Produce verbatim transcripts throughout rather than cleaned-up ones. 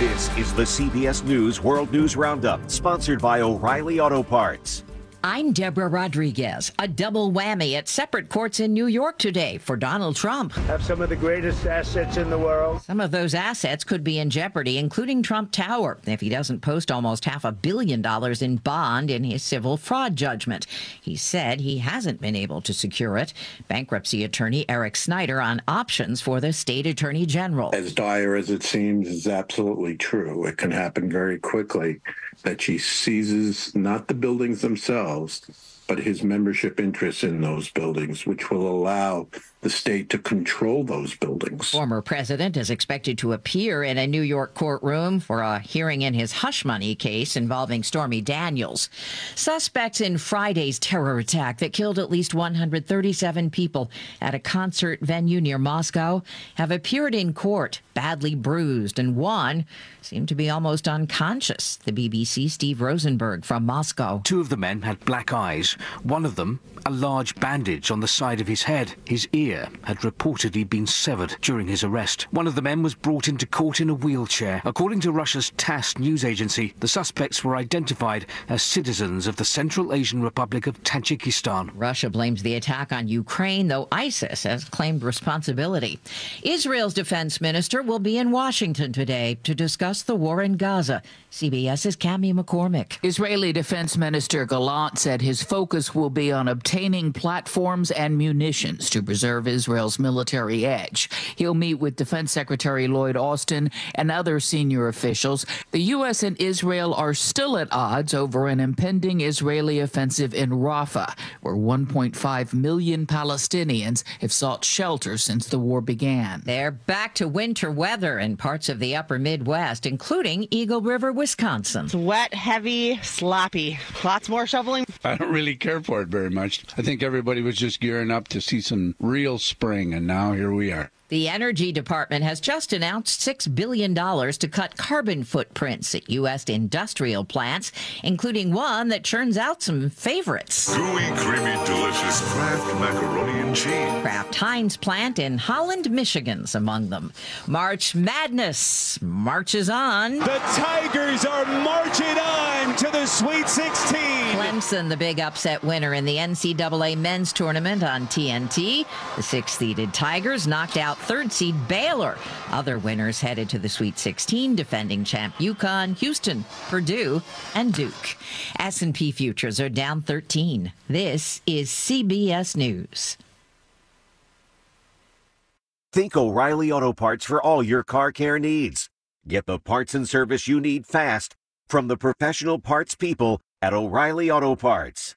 This is the C B S News World News Roundup, sponsored by O'Reilly Auto Parts. I'm Deborah Rodriguez. A double whammy at separate courts in New York today for Donald Trump. Have some of the greatest assets in the world. Some of those assets could be in jeopardy, including Trump Tower, if he doesn't post almost half a billion dollars in bond in his civil fraud judgment. He said he hasn't been able to secure it. Bankruptcy attorney Eric Snyder on options for the state attorney general. As dire as it seems, is absolutely true. It can happen very quickly that she seizes not the buildings themselves, but his membership interests in those buildings, which will allow the state to control those buildings. Former president is expected to appear in a New York courtroom for a hearing in his hush money case involving Stormy Daniels. Suspects in Friday's terror attack that killed at least one hundred thirty-seven people at a concert venue near Moscow have appeared in court, badly bruised, and one seemed to be almost unconscious. The B B C's Steve Rosenberg from Moscow. Two of the men had black eyes. One of them, a large bandage on the side of his head. His ear had reportedly been severed during his arrest. One of the men was brought into court in a wheelchair. According to Russia's TASS news agency, the suspects were identified as citizens of the Central Asian Republic of Tajikistan. Russia blames the attack on Ukraine, though ISIS has claimed responsibility. Israel's defense minister will be in Washington today to discuss the war in Gaza. CBS's Cami McCormick. Israeli Defense Minister Gallant said his focus will be on obtaining platforms and munitions to preserve Israel's military edge. He'll meet with Defense Secretary Lloyd Austin and other senior officials. The U S and Israel are still at odds over an impending Israeli offensive in Rafah, where one point five million Palestinians have sought shelter since the war began. They're back to winter weather in parts of the upper Midwest, including Eagle River, Wisconsin. It's wet, heavy, sloppy. Lots more shoveling. I don't really care for it very much. I think everybody was just gearing up to see some real spring, and now here we are. The Energy Department has just announced six billion dollars to cut carbon footprints at U S industrial plants, including one that churns out some favorites. Gooey, creamy, delicious Kraft macaroni and cheese. Kraft Heinz plant in Holland, Michigan's among them. March Madness marches on. The Tigers are marching on to the Sweet sixteen. Clemson, the big upset winner in the N C double A men's tournament on T N T. The sixth-seeded Tigers knocked out third seed Baylor. Other winners headed to the Sweet sixteen, defending champ UConn, Houston, Purdue, and Duke. S and P futures are down thirteen. This is C B S News. Think O'Reilly Auto Parts for all your car care needs. Get the parts and service you need fast from the professional parts people at O'Reilly Auto Parts.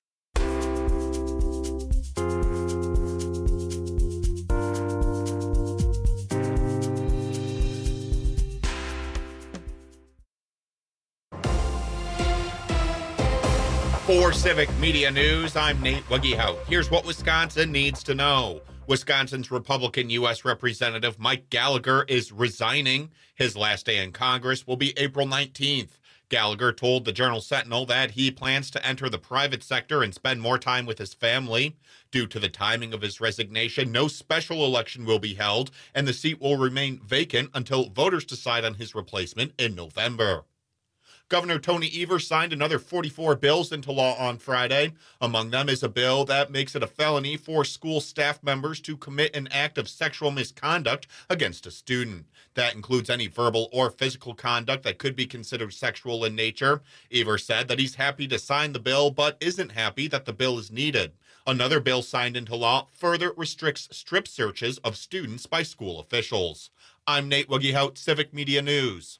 For Civic Media News, I'm Nate Wuggehout. Here's what Wisconsin needs to know. Wisconsin's Republican U S Representative Mike Gallagher is resigning. His last day in Congress will be April nineteenth. Gallagher told the Journal-Sentinel that he plans to enter the private sector and spend more time with his family. Due to the timing of his resignation, no special election will be held, and the seat will remain vacant until voters decide on his replacement in November. Governor Tony Evers signed another forty-four bills into law on Friday. Among them is a bill that makes it a felony for school staff members to commit an act of sexual misconduct against a student. That includes any verbal or physical conduct that could be considered sexual in nature. Evers said that he's happy to sign the bill, but isn't happy that the bill is needed. Another bill signed into law further restricts strip searches of students by school officials. I'm Nate Wuggehout, Civic Media News.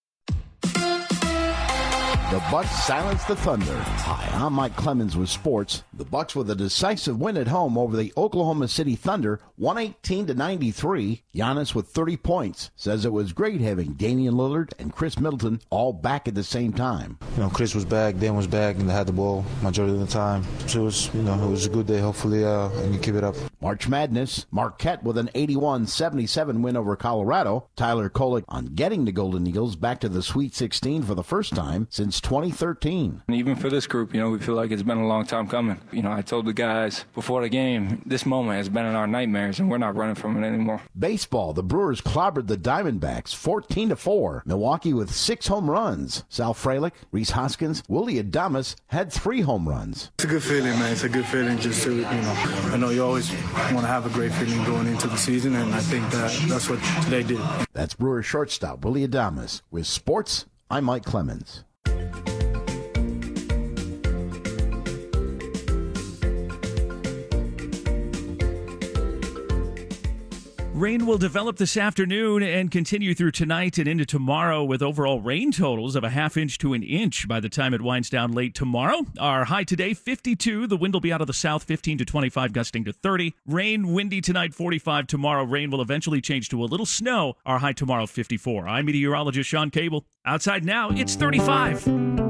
The Bucs silenced the Thunder. Hi, I'm Mike Clemens with sports. The Bucs with a decisive win at home over the Oklahoma City Thunder, one eighteen to ninety-three. Giannis with thirty points says it was great having Damian Lillard and Chris Middleton all back at the same time. You know, Chris was back, Dan was back, and they had the ball majority of the time. So it was, you know, it was a good day. Hopefully, uh, and you keep it up. March Madness, Marquette with an eighty-one seventy-seven win over Colorado. Tyler Kolek on getting the Golden Eagles back to the Sweet sixteen for the first time since since twenty thirteen. And even for this group, you know, we feel like it's been a long time coming. You know, I told the guys before the game, this moment has been in our nightmares, and we're not running from it anymore. Baseball, the Brewers clobbered the Diamondbacks fourteen to four. Milwaukee with six home runs. Sal Frelick, Rhys Hoskins, Willie Adames had three home runs. It's a good feeling, man. It's a good feeling just to, you know, I know you always want to have a great feeling going into the season, and I think that that's what today did. That's Brewers shortstop Willie Adames. With sports, I'm Mike Clemens. Rain will develop this afternoon and continue through tonight and into tomorrow with overall rain totals of a half inch to an inch by the time it winds down late tomorrow. Our high today, fifty-two. The wind will be out of the south, fifteen to twenty-five, gusting to thirty. Rain, windy tonight, forty-five. Tomorrow, rain will eventually change to a little snow. Our high tomorrow, fifty-four. I'm meteorologist Sean Cable. Outside now, it's thirty-five.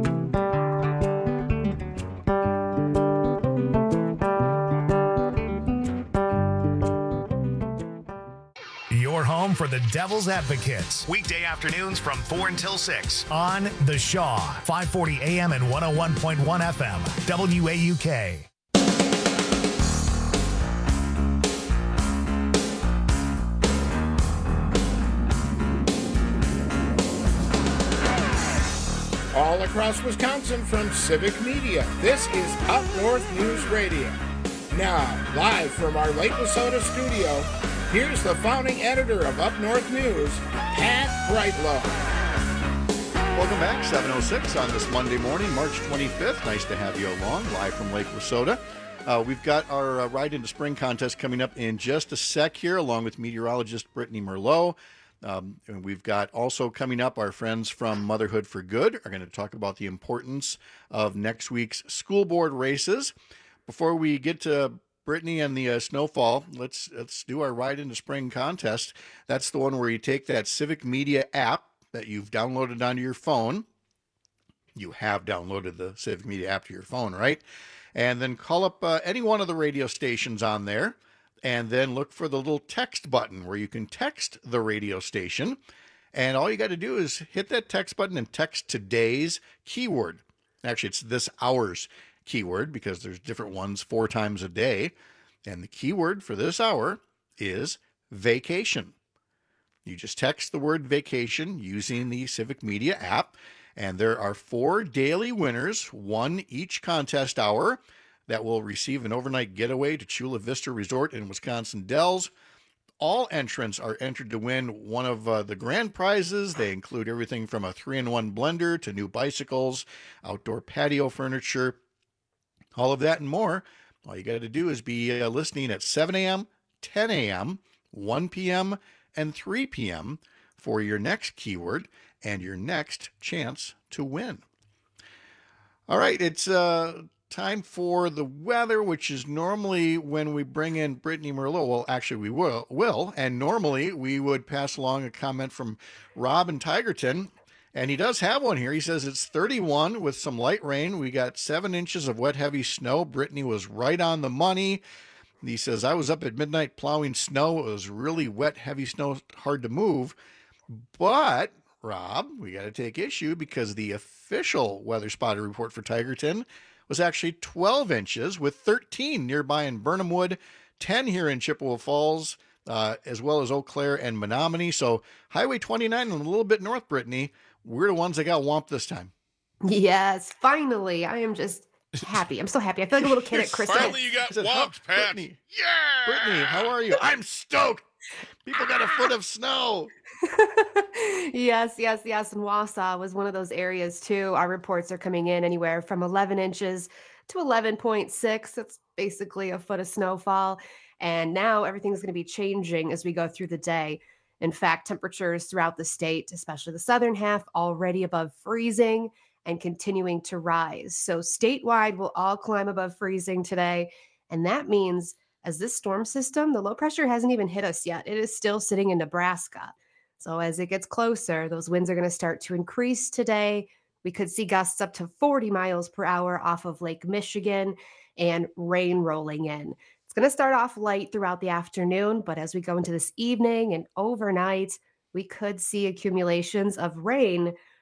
Your home for the Devil's Advocates. Weekday afternoons from four until six on The Shaw, five forty A M and one oh one point one F M, W A U K. All across Wisconsin from Civic Media, this is Up North News Radio. Now, live from our Lake Wissota studio, here's the founding editor of Up North News, Pat Brightlow. Welcome back, seven oh six on this Monday morning, March twenty-fifth. Nice to have you along, live from Lake Wissota. Uh, we've got our uh, Ride into Spring contest coming up in just a sec here, along with meteorologist Brittany Merlot. Um, and we've got also coming up, our friends from Motherhood for Good are going to talk about the importance of next week's school board races. Before we get to Brittany and the uh, snowfall, let's let's do our Ride into Spring contest. That's the one where you take that Civic Media app that you've downloaded onto your phone. You have downloaded the Civic Media app to your phone, right? And then call up uh, any one of the radio stations on there, and then look for the little text button where you can text the radio station. And all you got to do is hit that text button and text today's keyword. Actually, it's this hour's keyword, because there's different ones four times a day. And the keyword for this hour is vacation. You just text the word vacation using the Civic Media app. And there are four daily winners, one each contest hour, that will receive an overnight getaway to Chula Vista Resort in Wisconsin Dells. All entrants are entered to win one of uh, the grand prizes. They include everything from a three in one blender to new bicycles, outdoor patio furniture, all of that and more. All you got to do is be uh, listening at seven a.m., ten a.m., one p.m., and three p.m. for your next keyword and your next chance to win. All right, it's uh, time for the weather, which is normally when we bring in Brittany Merlot. Well, actually, we will, will. And normally we would pass along a comment from Rob in Tigerton. And he does have one here. He says it's thirty-one with some light rain. We got seven inches of wet, heavy snow. Brittany was right on the money. He says, I was up at midnight plowing snow. It was really wet, heavy snow, hard to move. But, Rob, we got to take issue because the official weather spotter report for Tigerton was actually twelve inches with thirteen nearby in Burnhamwood, ten here in Chippewa Falls, uh, as well as Eau Claire and Menominee. So Highway twenty-nine and a little bit north, Brittany, we're the ones that got whomped this time. Yes, finally. I am just happy. I'm so happy. I feel like a little kid at Christmas. Finally you got whomped, Pat. Brittany, yeah! Brittany, how are you? I'm stoked. People got a foot of snow. Yes, yes, yes. And Wausau was one of those areas too. Our reports are coming in anywhere from eleven inches to eleven point six. That's basically a foot of snowfall. And now everything's going to be changing as we go through the day. In fact, temperatures throughout the state, especially the southern half, already above freezing and continuing to rise. So statewide, we'll all climb above freezing today. And that means as this storm system, the low pressure hasn't even hit us yet. It is still sitting in Nebraska. So as it gets closer, those winds are going to start to increase today. We could see gusts up to forty miles per hour off of Lake Michigan and rain rolling in. It's going to start off light throughout the afternoon, but as we go into this evening and overnight, we could see accumulations of rain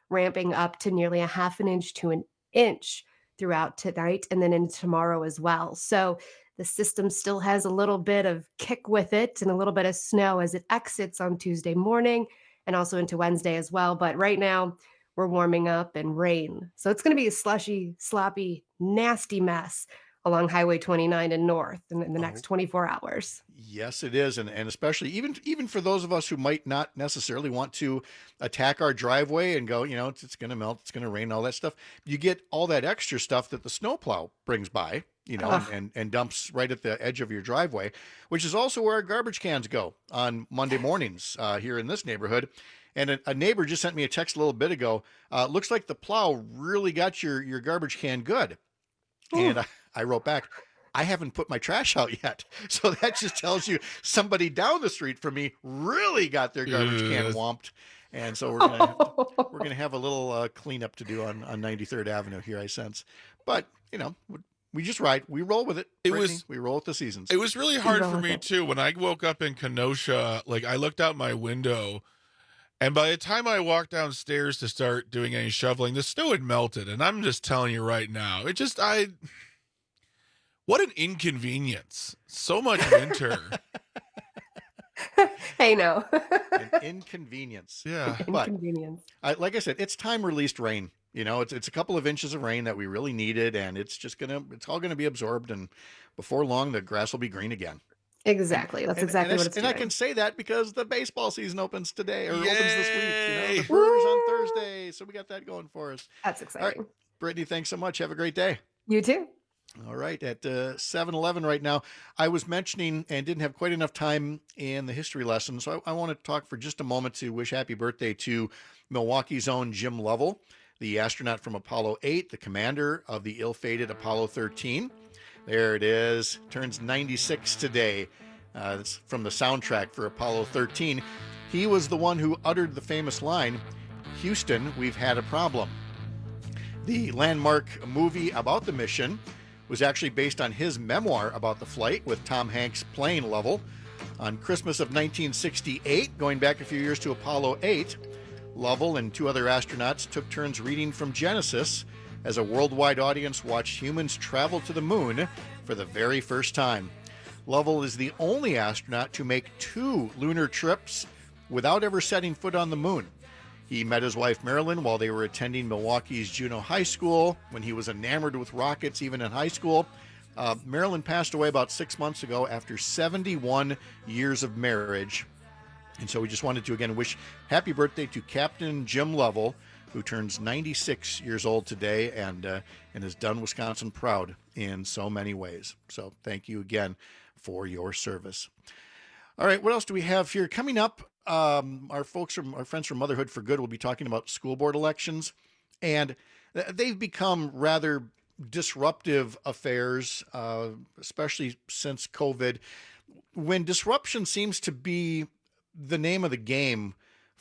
ramping up to nearly a half an inch to an inch throughout tonight and then into tomorrow as well. So the system still has a little bit of kick with it and a little bit of snow as it exits on Tuesday morning and also into Wednesday as well. But right now we're warming up and rain. So it's going to be a slushy, sloppy, nasty mess along Highway twenty-nine and north in, in the next twenty-four hours. Yes, it is. And, and especially even, even for those of us who might not necessarily want to attack our driveway and go, you know, it's, it's going to melt, it's going to rain, all that stuff. You get all that extra stuff that the snowplow brings by, you know, and, and, and dumps right at the edge of your driveway, which is also where our garbage cans go on Monday mornings uh, here in this neighborhood. And a, a neighbor just sent me a text a little bit ago. Uh, looks like the plow really got your, your garbage can good. Ooh. And I, I wrote back, I haven't put my trash out yet. So that just tells you somebody down the street from me really got their garbage can whomped. And so we're gonna we're gonna have a little uh, cleanup to do on, on ninety-third Avenue here, I sense. But you know, we just ride, we roll with it. It Brittany. was we roll with the seasons. It was really hard for me too when I woke up in Kenosha. Like I looked out my window, and by the time I walked downstairs to start doing any shoveling, the snow had melted. And I'm just telling you right now, it just I. What an inconvenience. So much winter. Hey, no. An inconvenience. Yeah. But, inconvenience. I, like I said, it's time released rain. You know, it's it's a couple of inches of rain that we really needed, and it's just going to, it's all going to be absorbed. And before long, the grass will be green again. Exactly. That's and, exactly and what it's And doing. I can say that because the baseball season opens today, or Yay! opens this week. You know, the Brewers on Thursday. So we got that going for us. That's exciting. All right. Brittany, thanks so much. Have a great day. You too. All right, at uh, seven eleven right now, I was mentioning and didn't have quite enough time in the history lesson, so I, I want to talk for just a moment to wish happy birthday to Milwaukee's own Jim Lovell, the astronaut from Apollo eight, the commander of the ill-fated Apollo thirteen. There it is, turns ninety-six today. Uh, it's from the soundtrack for Apollo thirteen. He was the one who uttered the famous line, "Houston, we've had a problem." The landmark movie about the mission was actually based on his memoir about the flight, with Tom Hanks playing Lovell. On Christmas of nineteen sixty-eight, going back a few years to Apollo eight, Lovell and two other astronauts took turns reading from Genesis as a worldwide audience watched humans travel to the moon for the very first time. Lovell is the only astronaut to make two lunar trips without ever setting foot on the moon. He met his wife Marilyn while they were attending Milwaukee's Juneau High School, when he was enamored with rockets even in high school. Uh, Marilyn passed away about six months ago after seventy-one years of marriage. And so we just wanted to again wish happy birthday to Captain Jim Lovell, who turns ninety-six years old today and uh, and has done Wisconsin proud in so many ways. So thank you again for your service. All right, what else do we have here? Coming up, um, our folks from our friends from Motherhood for Good will be talking about school board elections, and they've become rather disruptive affairs, uh, especially since COVID, when disruption seems to be the name of the game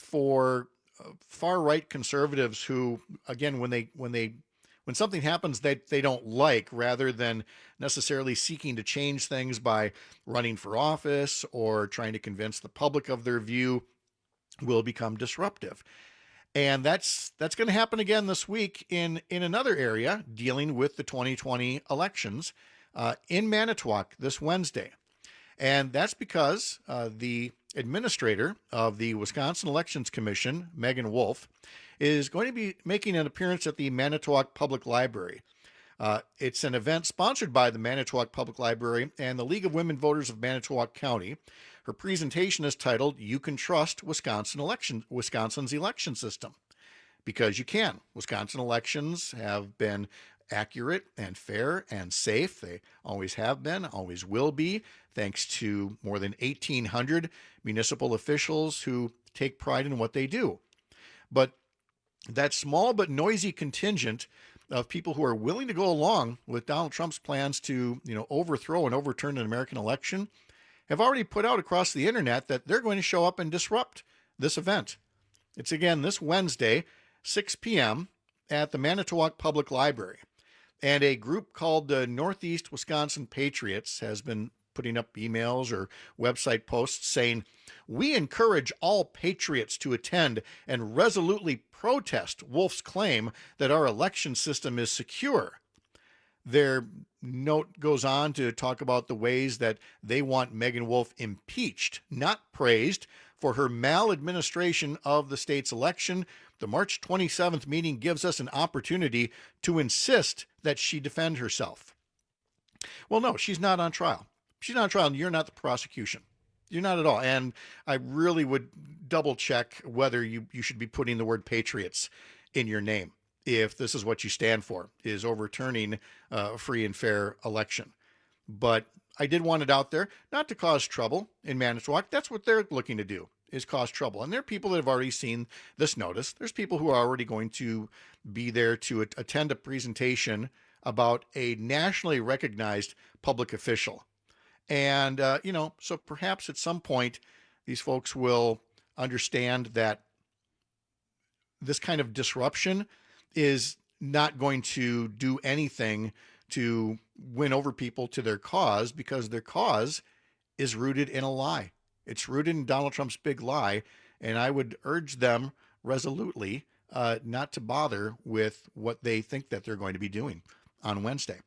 for far-right conservatives who, again, when they when they when something happens that they don't like, rather than necessarily seeking to change things by running for office or trying to convince the public of their view, will become disruptive. And that's that's going to happen again this week in, in another area dealing with the twenty twenty elections uh, in Manitowoc this Wednesday. And that's because uh, the administrator of the Wisconsin Elections Commission, Megan Wolf, is going to be making an appearance at the Manitowoc Public Library. Uh, it's an event sponsored by the Manitowoc Public Library and the League of Women Voters of Manitowoc County. Her presentation is titled, "You Can Trust Wisconsin Election, Wisconsin's Election System." Because you can. Wisconsin elections have been accurate and fair and safe. They always have been, always will be, thanks to more than eighteen hundred municipal officials who take pride in what they do. But that small but noisy contingent of people who are willing to go along with Donald Trump's plans to, you know, overthrow and overturn an American election have already put out across the internet that they're going to show up and disrupt this event. It's again this Wednesday, six p.m. at the Manitowoc Public Library. And a group called the Northeast Wisconsin Patriots has been putting up emails or website posts saying, "We encourage all patriots to attend and resolutely protest Wolf's claim that our election system is secure." Their note goes on to talk about the ways that they want Megan Wolf impeached, not praised, for her maladministration of the state's election. The March twenty-seventh meeting gives us an opportunity to insist that she defend herself. Well, no, she's not on trial. She's not on trial, and you're not the prosecution. You're not at all. And I really would double check whether you, you should be putting the word patriots in your name if this is what you stand for, is overturning uh, a free and fair election. But I did want it out there, not to cause trouble in Manitowoc. That's what they're looking to do, is cause trouble. And there are people that have already seen this notice. There's people who are already going to be there to a- attend a presentation about a nationally recognized public official. And, uh, you know, so perhaps at some point, these folks will understand that this kind of disruption is not going to do anything to win over people to their cause, because their cause is rooted in a lie. It's rooted in Donald Trump's big lie. And I would urge them resolutely uh, not to bother with what they think that they're going to be doing on Wednesday.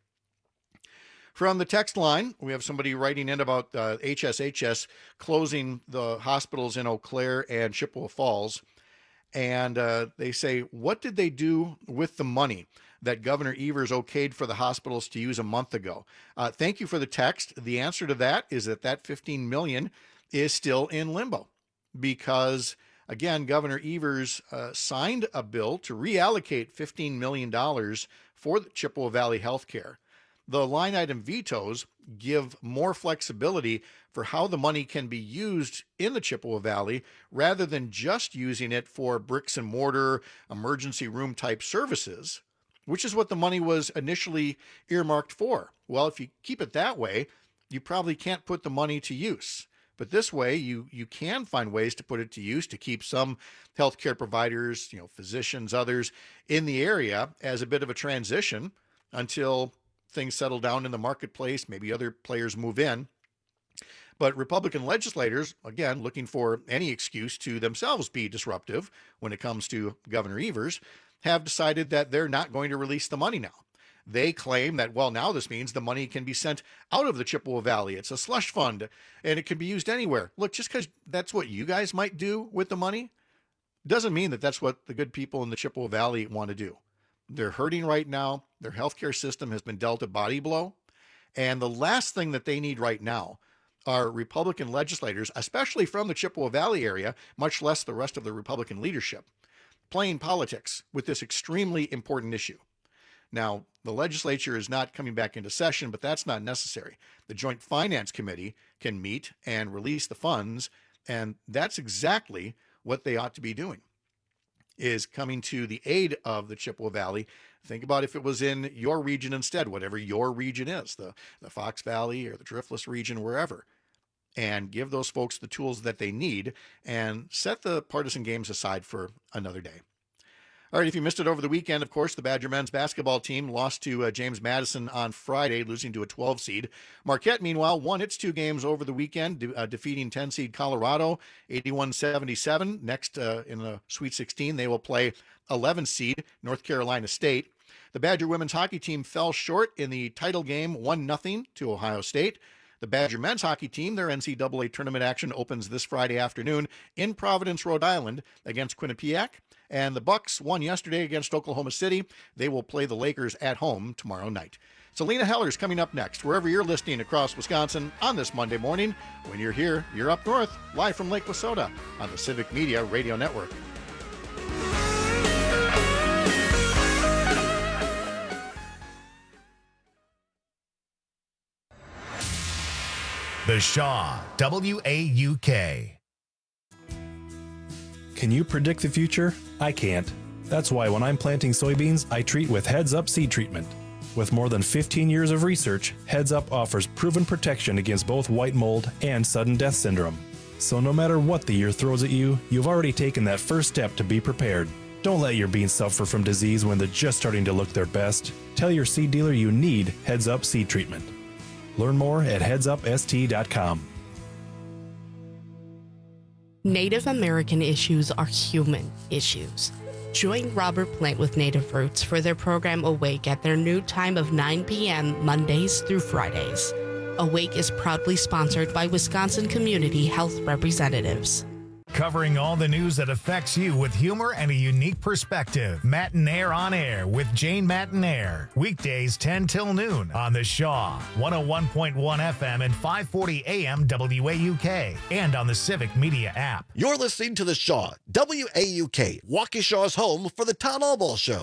From the text line, we have somebody writing in about uh, H S H S closing the hospitals in Eau Claire and Chippewa Falls. And uh, they say, what did they do with the money that Governor Evers okayed for the hospitals to use a month ago? Uh, thank you for the text. The answer to that is that that fifteen million dollars is still in limbo because, again, Governor Evers uh, signed a bill to reallocate fifteen million dollars for the Chippewa Valley Healthcare. The line item vetoes give more flexibility for how the money can be used in the Chippewa Valley rather than just using it for bricks and mortar emergency room type services, which is what the money was initially earmarked for. Well, if you keep it that way, you probably can't put the money to use. But this way, you you can find ways to put it to use to keep some healthcare providers, you know, physicians, others in the area as a bit of a transition until things settle down in the marketplace, maybe other players move in. But Republican legislators, again, looking for any excuse to themselves be disruptive when it comes to Governor Evers, have decided that they're not going to release the money now. They claim that, well, now this means the money can be sent out of the Chippewa Valley. It's a slush fund, and it can be used anywhere. Look, just because that's what you guys might do with the money doesn't mean that that's what the good people in the Chippewa Valley want to do. They're hurting right now. Their healthcare system has been dealt a body blow. And the last thing that they need right now are Republican legislators, especially from the Chippewa Valley area, much less the rest of the Republican leadership, playing politics with this extremely important issue. Now, the legislature is not coming back into session, but that's not necessary. The Joint Finance Committee can meet and release the funds, and that's exactly what they ought to be doing, is coming to the aid of the Chippewa Valley. Think about if it was in your region instead, whatever your region is, the, the Fox Valley or the Driftless region, wherever, and give those folks the tools that they need and set the partisan games aside for another day. All right, if you missed it over the weekend, of course, the Badger men's basketball team lost to uh, James Madison on Friday, losing to a twelve seed. Marquette, meanwhile, won its two games over the weekend, de- uh, defeating ten seed Colorado, eighty-one seventy-seven. Next, uh, in the Sweet sixteen, they will play eleven seed North Carolina State. The Badger women's hockey team fell short in the title game, one nothing to Ohio State. The Badger men's hockey team, their N C double A tournament action opens this Friday afternoon in Providence, Rhode Island against Quinnipiac. And the Bucks won yesterday against Oklahoma City. They will play the Lakers at home tomorrow night. Selena Heller's coming up next, wherever you're listening across Wisconsin on this Monday morning. When you're here, you're up north, live from Lake Wissota on the Civic Media Radio Network. The Shaw, W A U K. Can you predict the future? I can't. That's why when I'm planting soybeans, I treat with Heads Up Seed Treatment. With more than fifteen years of research, Heads Up offers proven protection against both white mold and sudden death syndrome. So no matter what the year throws at you, you've already taken that first step to be prepared. Don't let your beans suffer from disease when they're just starting to look their best. Tell your seed dealer you need Heads Up Seed Treatment. Learn more at heads up s t dot com. Native American issues are human issues. Join Robert Plant with Native Roots for their program Awake at their new time of nine p.m. Mondays through Fridays. Awake is proudly sponsored by Wisconsin Community Health Representatives. Covering all the news that affects you with humor and a unique perspective. Matinaire on Air with Jane Matinaire. Weekdays ten till noon on The Shaw. one oh one point one F M and five forty A M W A U K. And on the Civic Media app. You're listening to The Shaw, W A U K, Waukesha's home for the Town Hall Ball Show.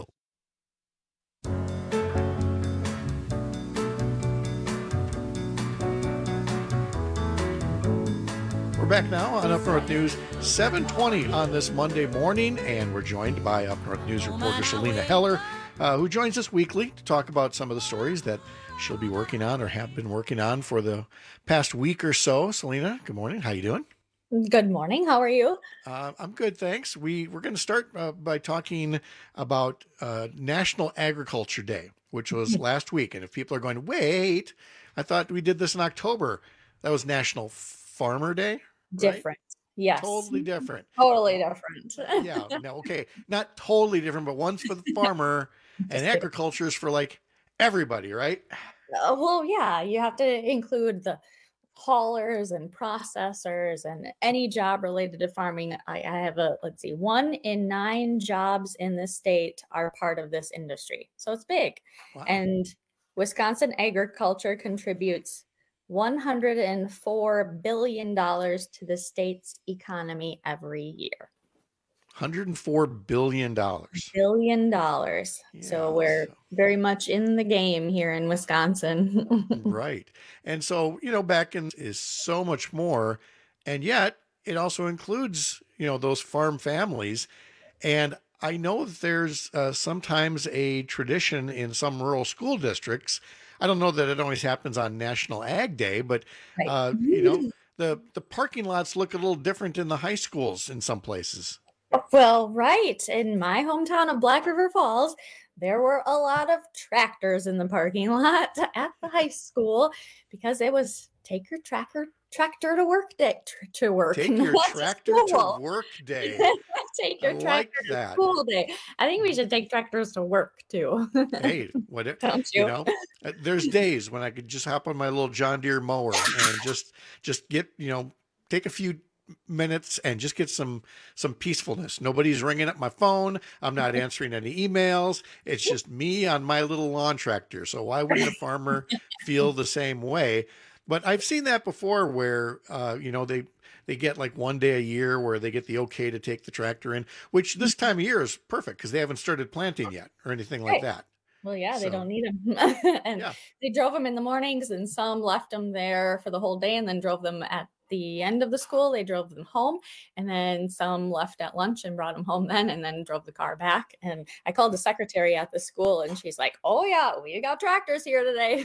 We're back now on Up North News, seven twenty on this Monday morning, and we're joined by Up North News reporter Selena Heller, uh, who joins us weekly to talk about some of the stories that she'll be working on or have been working on for the past week or so. Selena, good morning. How you doing? Good morning. How are you? Uh, I'm good, thanks. We, we're going to start uh, by talking about uh, National Agriculture Day, which was last week. And if people are going, wait, I thought we did this in October. That was National Farmer Day? Different. Right? Yes. Totally different. Totally different. Yeah. No, okay. Not totally different, but one's for the farmer and agriculture is for like everybody, right? Uh, well, yeah. You have to include the haulers and processors and any job related to farming. I, I have a, let's see, one in nine jobs in the state are part of this industry. So it's big. Wow. And Wisconsin agriculture contributes one hundred four billion dollars to the state's economy every year. one hundred four billion dollars. Billion dollars. Yeah, so we're so. very much in the game here in Wisconsin. Right. And so, you know, back in is so much more. And yet it also includes, you know, those farm families. And I know that there's uh, sometimes a tradition in some rural school districts. I don't know that it always happens on National Ag Day, but, right. uh, you know, the, the parking lots look a little different in the high schools in some places. Well, right. In my hometown of Black River Falls, there were a lot of tractors in the parking lot at the high school because it was take your tractor tractor to work day to work. Take your tractor to, to work day. Take your I tractor like that. to school day. I think we should take tractors to work too. Hey, what it, Don't you? you know, there's days when I could just hop on my little John Deere mower and just just get, you know, take a few minutes and just get some some peacefulness. Nobody's ringing up my phone. I'm not answering any emails. It's just me on my little lawn tractor. So why wouldn't a farmer feel the same way? But I've seen that before where, uh, you know, they, they get like one day a year where they get the okay to take the tractor in, which this time of year is perfect because they haven't started planting yet or anything like Right. that. Well, yeah, they So- don't need them. And Yeah. they drove them in the mornings and some left them there for the whole day and then drove them at the end of the school. They drove them home and then some left at lunch and brought them home then and then drove the car back. And I called the secretary at the school and she's like, oh yeah, we got tractors here today.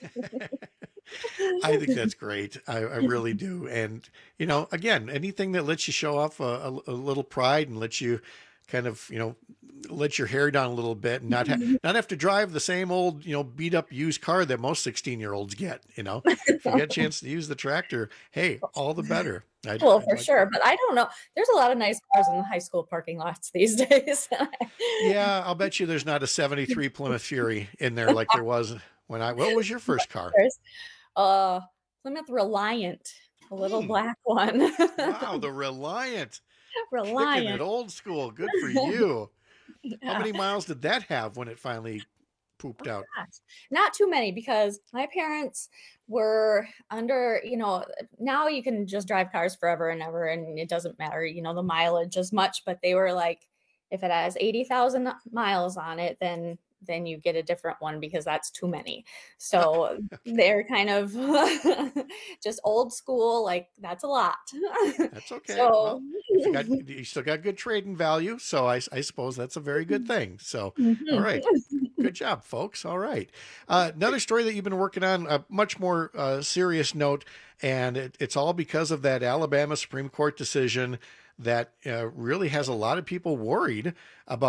I think that's great. I, I really do. And, you know, again, anything that lets you show off a, a, a little pride and lets you kind of, you know, let your hair down a little bit and not, ha- not have to drive the same old, you know, beat up used car that most sixteen year olds get, you know, if you get a chance to use the tractor, hey, all the better. I'd, Well, I'd for like sure. that. But I don't know. There's a lot of nice cars in the high school parking lots these days. Yeah. I'll bet you there's not a seventy-three Plymouth Fury in there like there was when I, what was your first car? There's, uh, Plymouth Reliant, a little Hmm. black one. Wow. The Reliant. Picking Reliant. it old school. Good for you. How Yeah. many miles did that have when it finally pooped out? Gosh, not too many because my parents were under, you know, now you can just drive cars forever and ever and it doesn't matter, you know, the mileage as much, but they were like, if it has eighty thousand miles on it, then then you get a different one because that's too many. So they're kind of just old school, like that's a lot. That's okay. So Well, if you, got, you still got good trading value, so I, I suppose that's a very good thing. So, Mhm. all right, good job, folks. All right, uh, another story that you've been working on, a much more uh, serious note, and it, it's all because of that Alabama Supreme Court decision that uh, really has a lot of people worried about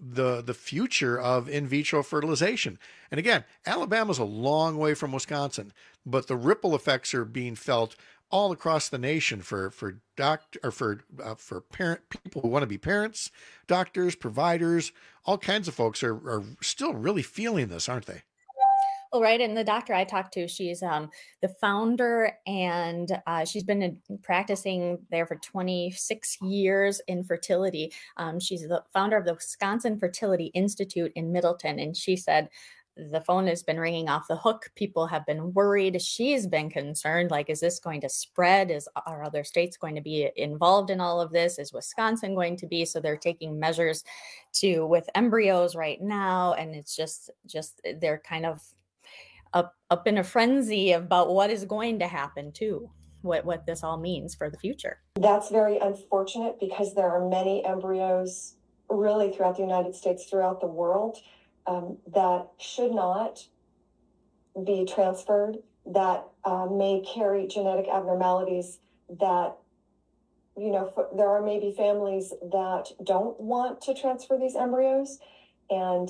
the the future of in vitro fertilization. And again, Alabama's a long way from Wisconsin, but the ripple effects are being felt all across the nation for for doc or for uh, for parent people who want to be parents, doctors, providers, all kinds of folks are are still really feeling this, aren't they? Well, right. And the doctor I talked to, she's um, the founder, and uh, she's been in, practicing there for twenty-six years in fertility. Um, she's the founder of the Wisconsin Fertility Institute in Middleton. And she said, the phone has been ringing off the hook. People have been worried. She's been concerned. Like, is this going to spread? Is are other states going to be involved in all of this? Is Wisconsin going to be? So they're taking measures to with embryos right now. And it's just, just they're kind of up up in a frenzy about what is going to happen too, what what this all means for the future. That's very unfortunate because there are many embryos really throughout the United States, throughout the world, um, that should not be transferred, that uh, may carry genetic abnormalities that, you know, for, there are maybe families that don't want to transfer these embryos, and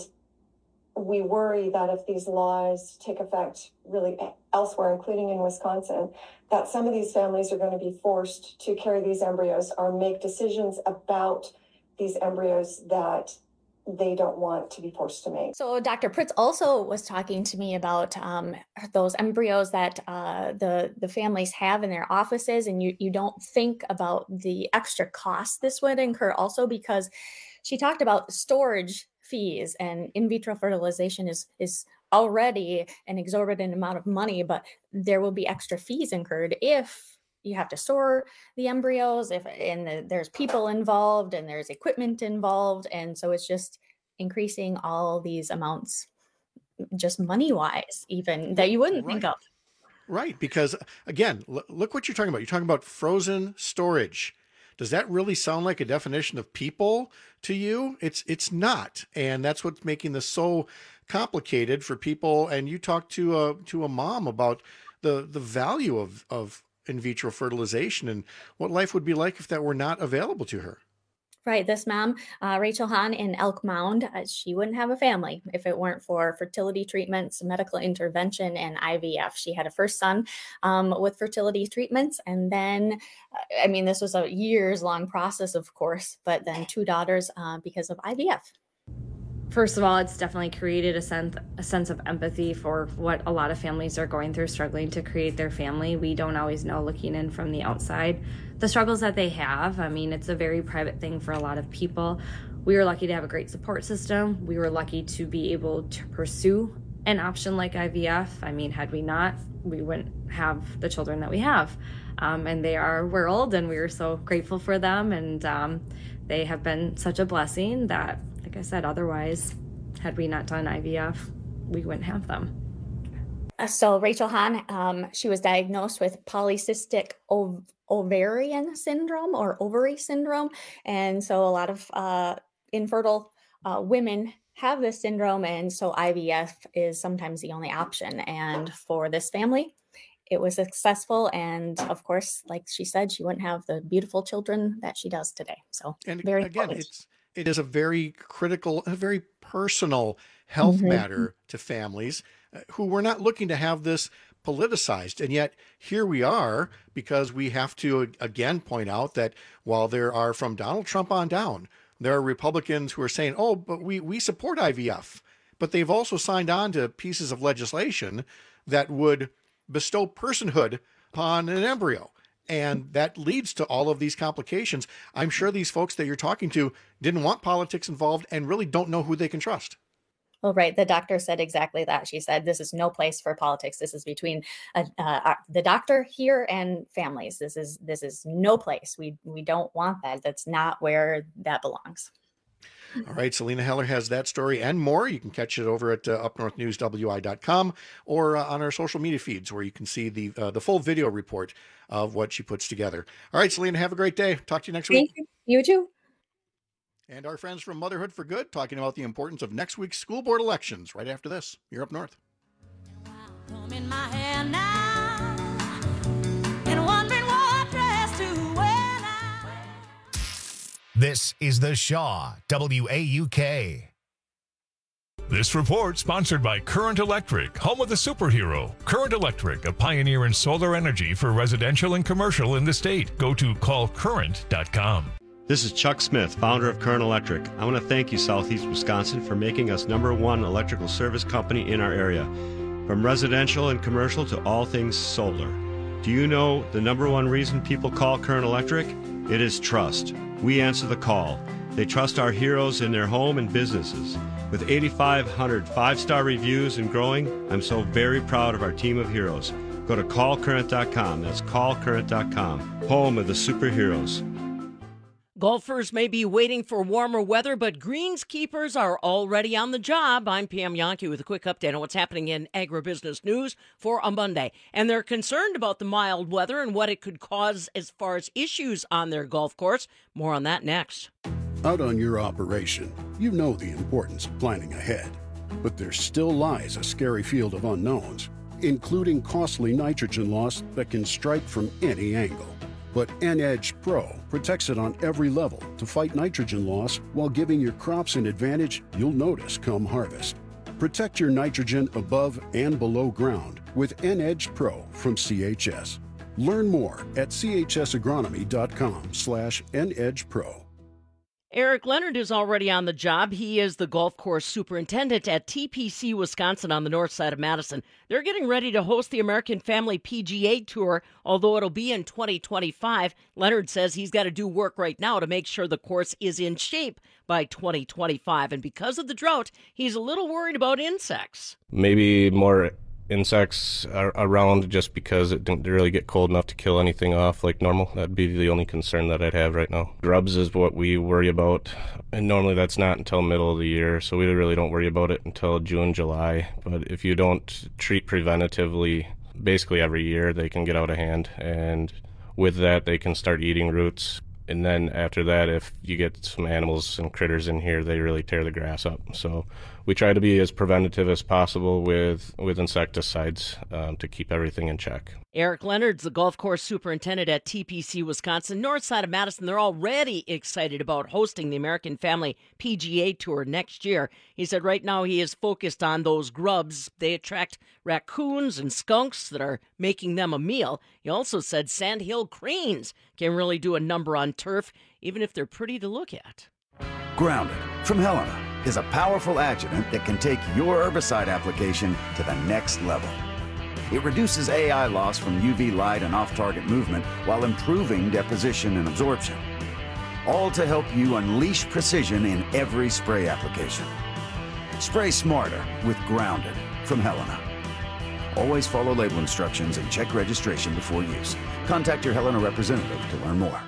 we worry that if these laws take effect really elsewhere, including in Wisconsin, that some of these families are going to be forced to carry these embryos or make decisions about these embryos that they don't want to be forced to make. So Doctor Pritz also was talking to me about um, those embryos that uh, the, the families have in their offices, and you, you don't think about the extra cost this would incur also, because she talked about storage fees, and in vitro fertilization is is already an exorbitant amount of money, but there will be extra fees incurred if you have to store the embryos, if and the, there's people involved and there's equipment involved, and so it's just increasing all these amounts, just money wise, even that you wouldn't right. think of. Right, because again, l- look what you're talking about. You're talking about frozen storage. Does that really sound like a definition of people to you? It's it's not, and that's what's making this so complicated for people. And you talked to a to a mom about the the value of of in vitro fertilization and what life would be like if that were not available to her. Right. This mom, uh, Rachel Hahn in Elk Mound, uh, she wouldn't have a family if it weren't for fertility treatments, medical intervention, and I V F. She had a first son um, with fertility treatments. And then, uh, I mean, this was a years long process, of course, but then two daughters uh, because of I V F. First of all, it's definitely created a sense a sense of empathy for what a lot of families are going through, struggling to create their family. We don't always know, looking in from the outside, the struggles that they have. I mean, it's a very private thing for a lot of people. We were lucky to have a great support system. We were lucky to be able to pursue an option like I V F. I mean, had we not, we wouldn't have the children that we have. Um, and they are our world, and we are so grateful for them. And um, they have been such a blessing that, like I said, otherwise, had we not done I V F, we wouldn't have them. So Rachel Hahn, um, she was diagnosed with polycystic ov- ovarian syndrome or ovary syndrome. And so a lot of uh, infertile uh, women have this syndrome. And so I V F is sometimes the only option. And for this family, it was successful. And of course, like she said, she wouldn't have the beautiful children that she does today. So and very again, important. it's it is a very critical, a very personal health Mm-hmm. matter to families uh, who were not looking to have this politicized. And yet here we are, because we have to again point out that while there are, from Donald Trump on down, there are Republicans who are saying, oh, but we, we support I V F, but they've also signed on to pieces of legislation that would bestow personhood upon an embryo. And that leads to all of these complications. I'm sure these folks that you're talking to didn't want politics involved and really don't know who they can trust. Well, right. The doctor said exactly that. She said, this is no place for politics. This is between uh, uh, the doctor here and families. This is this is no place. We we don't want that. That's not where that belongs. All right. Selena Heller has that story and more. You can catch it over at uh, up north news w i dot com or uh, on our social media feeds, where you can see the uh, the full video report of what she puts together. All right, Selena, have a great day. Talk to you next week. Thank you. You too. And our friends from Motherhood for Good talking about the importance of next week's school board elections right after this. You're Up North. In my hand now, and wondering what dress to wear now. This is The Shaw, W A U K. This report sponsored by Current Electric, home of the superhero. Current Electric, a pioneer in solar energy for residential and commercial in the state. Go to call current dot com. This is Chuck Smith, founder of Current Electric. I want to thank you, Southeast Wisconsin, for making us number one electrical service company in our area. From residential and commercial to all things solar. Do you know the number one reason people call Current Electric? It is trust. We answer the call. They trust our heroes in their home and businesses. With eighty-five hundred five-star reviews and growing, I'm so very proud of our team of heroes. Go to call current dot com. That's call current dot com. Home of the superheroes. Golfers may be waiting for warmer weather, but greenskeepers are already on the job. I'm Pam Yonke with a quick update on what's happening in agribusiness news for a Monday. And they're concerned about the mild weather and what it could cause as far as issues on their golf course. More on that next. Out on your operation, you know the importance of planning ahead. But there still lies a scary field of unknowns, including costly nitrogen loss that can strike from any angle. But N-Edge Pro protects it on every level to fight nitrogen loss while giving your crops an advantage you'll notice come harvest. Protect your nitrogen above and below ground with N-Edge Pro from C H S. Learn more at c h s agronomy dot com slash N Edge Pro. Eric Leonard is already on the job. He is the golf course superintendent at T P C Wisconsin on the north side of Madison. They're getting ready to host the American Family P G A Tour, although it'll be in twenty twenty-five. Leonard says he's got to do work right now to make sure the course is in shape by twenty twenty-five. And because of the drought, he's a little worried about insects. Maybe more insects are around just because it didn't really get cold enough to kill anything off like normal. That'd be the only concern that I'd have right now. Grubs is what we worry about, and normally that's not until middle of the year, so we really don't worry about it until June, July. But if you don't treat preventatively, basically every year they can get out of hand, and with that they can start eating roots. And then after that, if you get some animals and critters in here, they really tear the grass up. So we try to be as preventative as possible with, with insecticides um, to keep everything in check. Eric Leonard's the golf course superintendent at T P C Wisconsin, north side of Madison. They're already excited about hosting the American Family P G A Tour next year. He said right now he is focused on those grubs. They attract raccoons and skunks that are making them a meal. He also said sandhill cranes can really do a number on turf, even if they're pretty to look at. Grounded from Helena is a powerful adjuvant that can take your herbicide application to the next level. It reduces A I loss from U V light and off-target movement while improving deposition and absorption. All to help you unleash precision in every spray application. Spray smarter with Grounded from Helena. Always follow label instructions and check registration before use. Contact your Helena representative to learn more.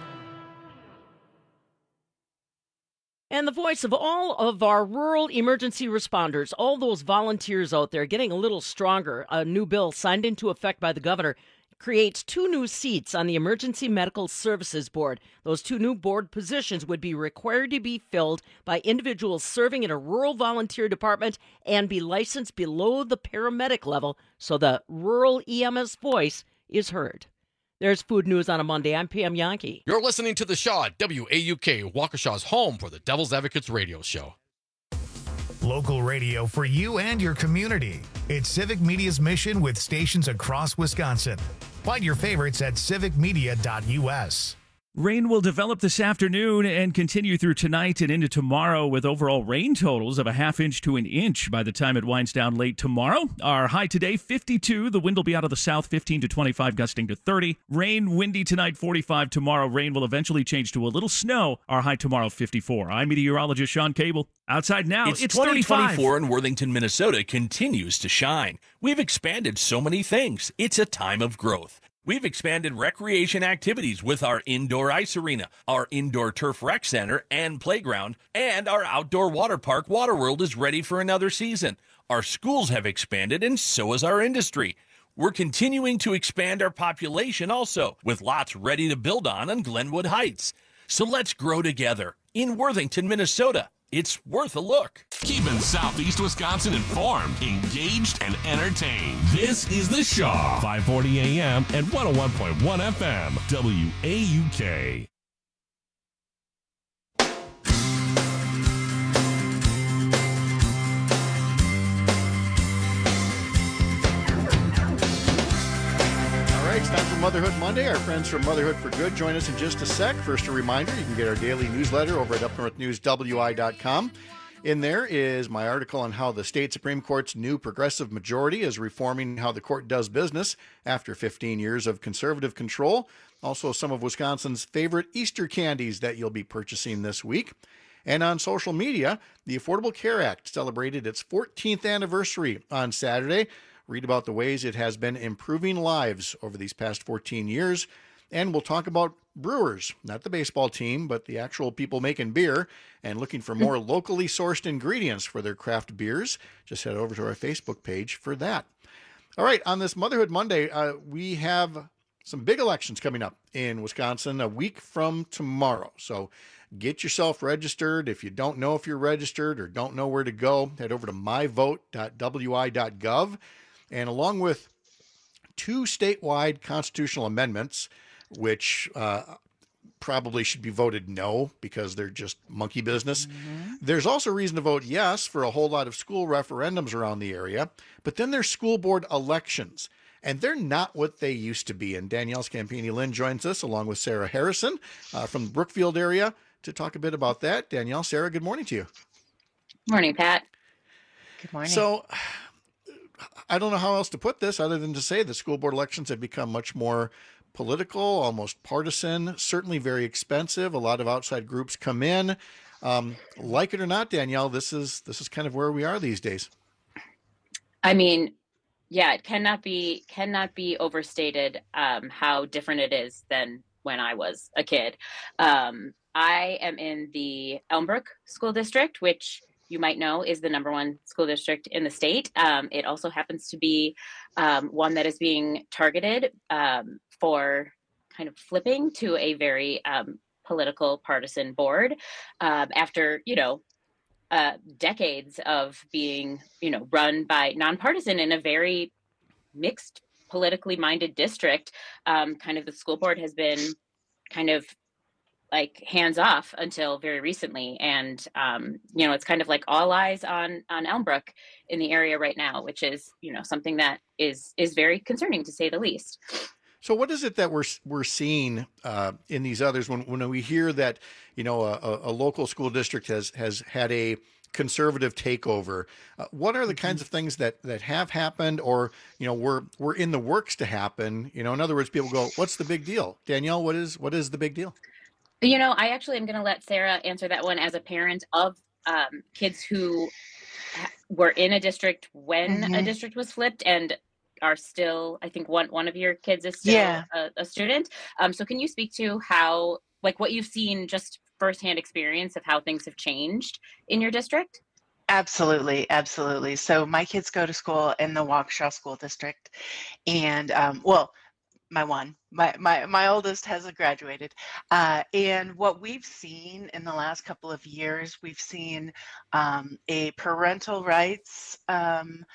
And the voice of all of our rural emergency responders, all those volunteers out there getting a little stronger. A new bill signed into effect by the governor creates two new seats on the Emergency Medical Services Board. Those two new board positions would be required to be filled by individuals serving in a rural volunteer department and be licensed below the paramedic level so the rural E M S voice is heard. There's Food News on a Monday. I'm Pam Yonke. You're listening to The Shaw, W A U K, Waukesha's home for the Devil's Advocates radio show. Local radio for you and your community. It's Civic Media's mission with stations across Wisconsin. Find your favorites at civic media dot u s. Rain will develop this afternoon and continue through tonight and into tomorrow with overall rain totals of a half inch to an inch by the time it winds down late tomorrow. Our high today, fifty-two. The wind will be out of the south, fifteen to twenty-five, gusting to thirty. Rain, windy tonight, forty-five. Tomorrow, rain will eventually change to a little snow. Our high tomorrow, fifty-four. I'm meteorologist Sean Cable. Outside now, it's, it's twenty twenty-four and Worthington, Minnesota continues to shine. We've expanded so many things. It's a time of growth. We've expanded recreation activities with our indoor ice arena, our indoor turf rec center and playground, and our outdoor water park Waterworld is ready for another season. Our schools have expanded and so has our industry. We're continuing to expand our population also, with lots ready to build on on Glenwood Heights. So let's grow together in Worthington, Minnesota. It's worth a look. Keeping Southeast Wisconsin informed, engaged, and entertained. This is The Shaw, five forty A M and one oh one point one F M, W A U K. Motherhood Monday. Our friends from Motherhood for Good join us in just a sec. First, a reminder, you can get our daily newsletter over at up north news w i dot com. In there is my article on how the state Supreme Court's new progressive majority is reforming how the court does business after fifteen years of conservative control. Also, some of Wisconsin's favorite Easter candies that you'll be purchasing this week. And on social media, the Affordable Care Act celebrated its fourteenth anniversary on Saturday. Read about the ways it has been improving lives over these past fourteen years. And we'll talk about brewers, not the baseball team, but the actual people making beer and looking for more locally sourced ingredients for their craft beers. Just head over to our Facebook page for that. All right, on this Motherhood Monday, uh, we have some big elections coming up in Wisconsin a week from tomorrow. So get yourself registered. If you don't know if you're registered or don't know where to go, head over to my vote dot w i dot gov. And along with two statewide constitutional amendments, which uh, probably should be voted no because they're just monkey business, mm-hmm. there's also reason to vote yes for a whole lot of school referendums around the area. But then there's school board elections, and they're not what they used to be. And Danielle Scampini-Lynn joins us along with Sarah Harrison uh, from the Brookfield area to talk a bit about that. Danielle, Sarah, good morning to you. Morning, Pat. Good morning. So I don't know how else to put this other than to say the school board elections have become much more political, almost partisan, certainly very expensive. A lot of outside groups come in. Um, like it or not, Danielle, this is this is kind of where we are these days. I mean, yeah, it cannot be cannot be overstated um, how different it is than when I was a kid. Um, I am in the Elmbrook School District, which you might know is the number one school district in the state. Um, it also happens to be um, one that is being targeted um, for kind of flipping to a very um, political partisan board um, after, you know, uh, decades of being, you know, run by nonpartisan in a very mixed politically minded district. Um, kind of the school board has been kind of like hands off until very recently. And, um, you know, it's kind of like all eyes on, on Elmbrook in the area right now, which is, you know, something that is, is very concerning to say the least. So what is it that we're, we're seeing uh, in these others when, when we hear that, you know, a, a local school district has, has had a conservative takeover? Uh, what are the kinds of things that, that have happened or, you know, were, were in the works to happen? You know, in other words, people go, what's the big deal? Danielle, what is, what is the big deal? You know, I actually am going to let Sarah answer that one as a parent of um, kids who were in a district when mm-hmm. a district was flipped and are still, I think one, one of your kids is still yeah. a, a student. Um, so can you speak to how, like what you've seen, just firsthand experience of how things have changed in your district? Absolutely, absolutely. So my kids go to school in the Waukesha School District, and um, well, my one, my my my oldest has graduated, uh, and what we've seen in the last couple of years, we've seen um, a parental rights um,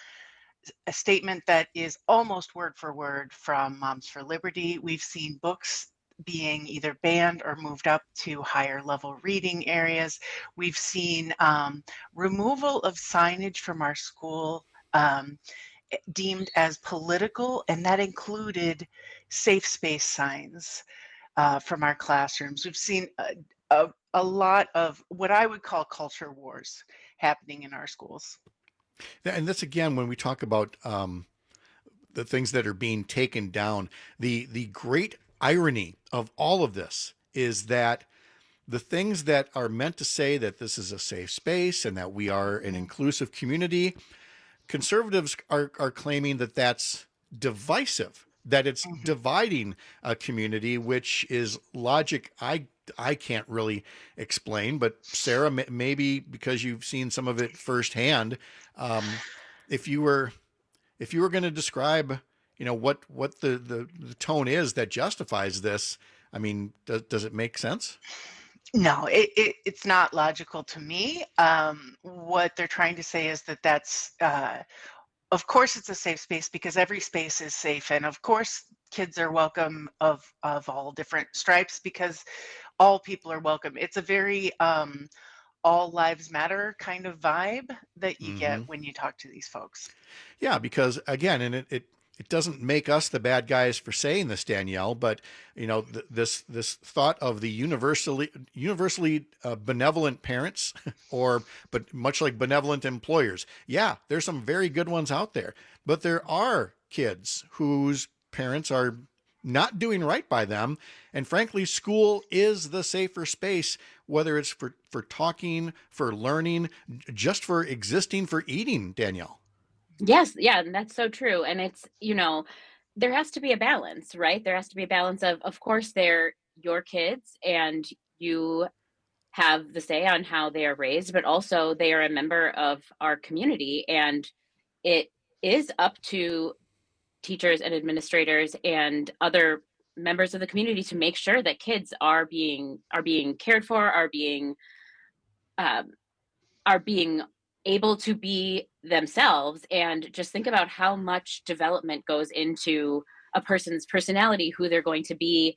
a statement that is almost word for word from Moms for Liberty. We've seen books being either banned or moved up to higher level reading areas. We've seen um, removal of signage from our school um, deemed as political, and that included safe space signs uh, from our classrooms. We've seen a, a, a lot of what I would call culture wars happening in our schools. And this, again, when we talk about um, the things that are being taken down, the the great irony of all of this is that the things that are meant to say that this is a safe space and that we are an inclusive community, conservatives are, are claiming that that's divisive, that it's mm-hmm. dividing a community, which is logic I I can't really explain. But Sarah, maybe because you've seen some of it firsthand, um, if you were if you were going to describe, you know, what what the, the the tone is that justifies this, I mean, does does it make sense? No, it, it it's not logical to me. Um, what they're trying to say is that that's, uh, of course, it's a safe space because every space is safe, and of course, kids are welcome of of all different stripes because all people are welcome. It's a very um, all lives matter kind of vibe that you mm-hmm. get when you talk to these folks. Yeah, because again, and it, it it doesn't make us the bad guys for saying this, Danielle, but you know, th- this this thought of the universally universally uh, benevolent parents, or but much like benevolent employers. Yeah, there's some very good ones out there, but there are kids whose parents are not doing right by them, and frankly, school is the safer space, whether it's for for talking, for learning, just for existing, for eating. Danielle. Yes, yeah, and that's so true. And it's, you know, there has to be a balance, right? There has to be a balance of, of course, they're your kids and you have the say on how they are raised, but also they are a member of our community. And it is up to teachers and administrators and other members of the community to make sure that kids are being are being cared for, are being um, are being able to be themselves. And just think about how much development goes into a person's personality, who they're going to be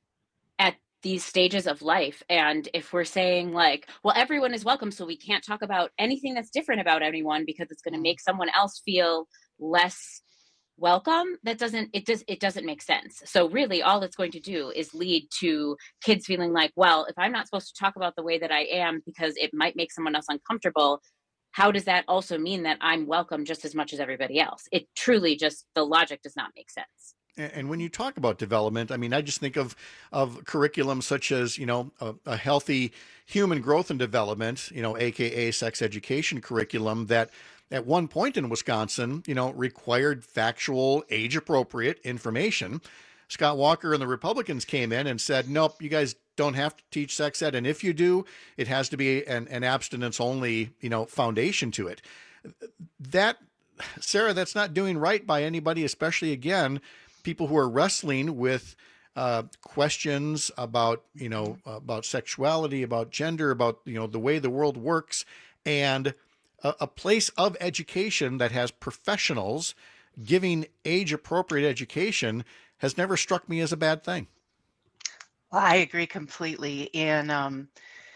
at these stages of life. And if we're saying like, well, everyone is welcome, so we can't talk about anything that's different about anyone because it's going to make someone else feel less welcome, that doesn't it does it doesn't make sense. So really all it's going to do is lead to kids feeling like, well, if I'm not supposed to talk about the way that I am because it might make someone else uncomfortable, how does that also mean that I'm welcome just as much as everybody else? It truly just, the logic does not make sense. And when you talk about development, I mean, I just think of of curriculum such as, you know, a, a healthy human growth and development, you know, A K A sex education curriculum that at one point in Wisconsin, you know, required factual, age-appropriate information. Scott Walker and the Republicans came in and said, nope, you guys don't have to teach sex ed. And if you do, it has to be an, an abstinence only, you know, foundation to it. That, Sarah, that's not doing right by anybody, especially, again, people who are wrestling with uh, questions about, you know, about sexuality, about gender, about, you know, the way the world works, and a, a place of education that has professionals giving age appropriate education has never struck me as a bad thing. Well, I agree completely. And um,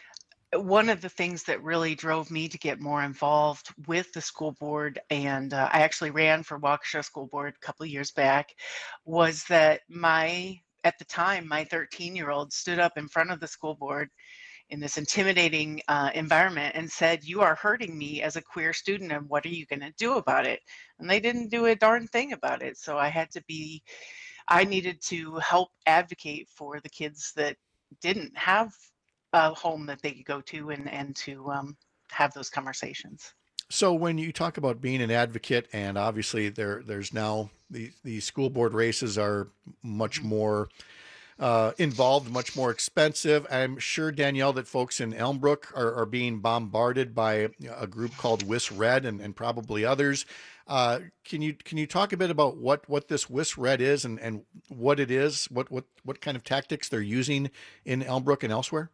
one of the things that really drove me to get more involved with the school board, and uh, I actually ran for Waukesha School Board a couple of years back, was that my, at the time, my thirteen-year-old stood up in front of the school board in this intimidating uh, environment and said, you are hurting me as a queer student, and what are you going to do about it? And they didn't do a darn thing about it. So I had to be, I needed to help advocate for the kids that didn't have a home that they could go to, and, and to um, have those conversations. So when you talk about being an advocate, and obviously there there's now the, the school board races are much more uh, involved, much more expensive. I'm sure, Danielle, that folks in Elmbrook are, are being bombarded by a group called WisRed and, and probably others. Uh, can you can you talk a bit about what, what this WisRed is, and, and what it is, what, what what kind of tactics they're using in Elmbrook and elsewhere?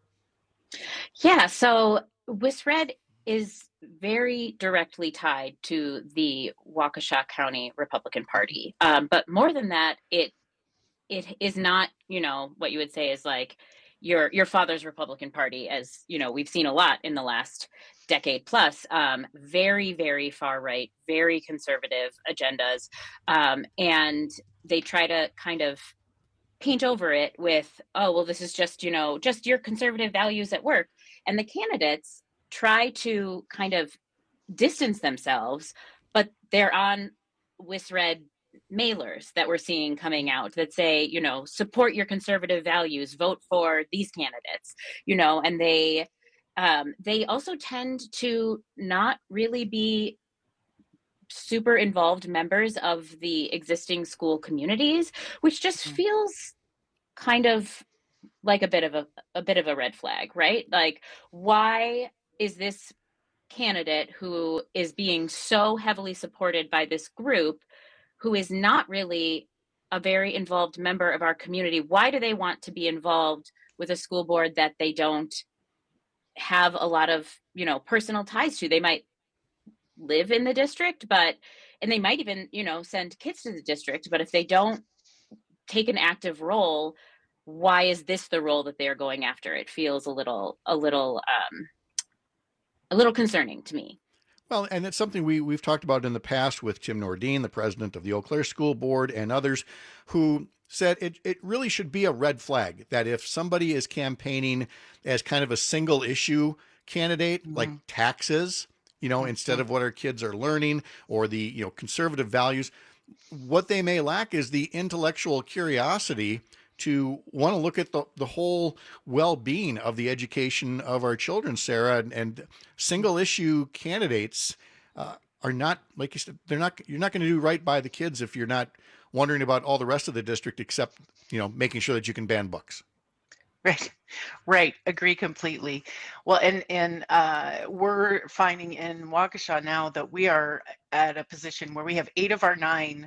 Yeah, so WisRed is very directly tied to the Waukesha County Republican Party. Um, but more than that, it it is not, you know, what you would say is like your your father's Republican Party, as, you know, we've seen a lot in the last decade plus. Um, very, very far right, very conservative agendas. Um, and they try to kind of paint over it with, oh, well, this is just, you know, just your conservative values at work. And the candidates try to kind of distance themselves, but they're on WisRed mailers that we're seeing coming out that say, you know, support your conservative values, vote for these candidates, you know, and they um, they also tend to not really be super involved members of the existing school communities, which just feels kind of like a bit of a, a bit of a red flag, right? Like, why is this candidate who is being so heavily supported by this group, who is not really a very involved member of our community, why do they want to be involved with a school board that they don't have a lot of, you know, personal ties to? They might live in the district, but, and they might even, you know, send kids to the district, but if they don't take an active role, why is this the role that they're going after? It feels a little, a little, um, a little concerning to me. Well, and it's something we, we've talked about in the past with Tim Nordine, the president of the Eau Claire School Board, and others who said it, it really should be a red flag that if somebody is campaigning as kind of a single issue candidate, mm-hmm. like taxes, you know, mm-hmm. instead of what our kids are learning or the, you know, conservative values, what they may lack is the intellectual curiosity to want to look at the, the whole well-being of the education of our children, Sarah, and, and single issue candidates uh, are not, like you said, they're not, you're not going to do right by the kids if you're not wondering about all the rest of the district, except, you know, making sure that you can ban books. Right, right. Agree completely. Well, and and uh, we're finding in Waukesha now that we are at a position where we have eight of our nine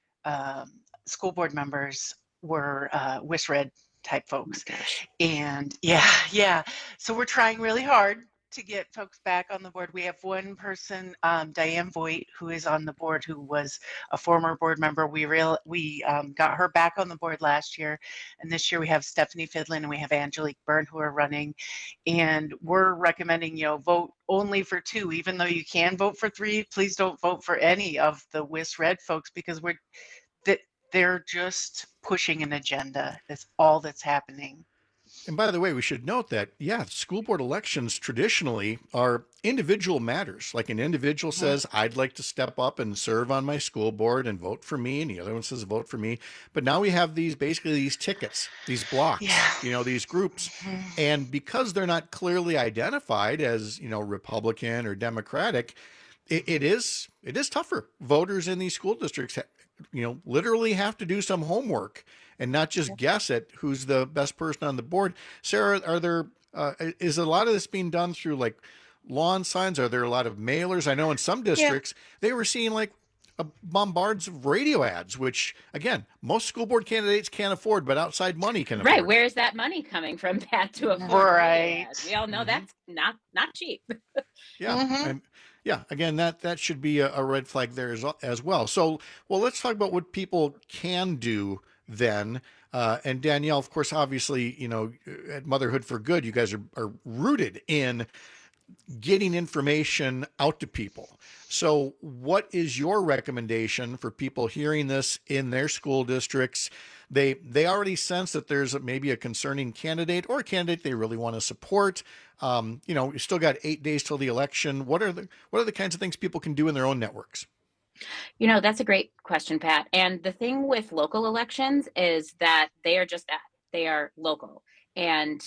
um, school board members were uh, W I S Red type folks. Oh and yeah, yeah. So we're trying really hard to get folks back on the board. We have one person, um, Diane Voigt, who is on the board, who was a former board member. We real we um, got her back on the board last year, and this year we have Stephanie Fidlin and we have Angelique Byrne who are running, and we're recommending, you know, vote only for two, even though you can vote for three. Please don't vote for any of the W I S Red folks because we're that they're just pushing an agenda. That's all that's happening. And by the way, we should note that, yeah, school board elections traditionally are individual matters. Like an individual mm-hmm. says, I'd like to step up and serve on my school board and vote for me. And the other one says, vote for me. But now we have these, basically these tickets, these blocks, yeah. you know, these groups. Mm-hmm. And because they're not clearly identified as, you know, Republican or Democratic, it, it is, it is tougher. Voters in these school districts, you know, literally have to do some homework and not just guess at who's the best person on the board. Sarah, are there, uh, is a lot of this being done through like lawn signs? Are there a lot of mailers? I know in some districts, yeah. they were seeing like a bombards of radio ads, which again, most school board candidates can't afford, but outside money can afford. Right. Where's that money coming from that to afford? Right. We all know mm-hmm. that's not, not cheap. Yeah. Mm-hmm. And, yeah, again, that, that should be a, a red flag there as, as well. So, well, let's talk about what people can do then. Uh, and Danielle, of course, obviously, you know, at Motherhood for Good, you guys are, are rooted in getting information out to people. So what is your recommendation for people hearing this in their school districts? They they already sense that there's maybe a concerning candidate or a candidate they really want to support. Um, you know, you still got eight days till the election. What are the what are the kinds of things people can do in their own networks? You know, that's a great question, Pat. And the thing with local elections is that they are just that. They are local. And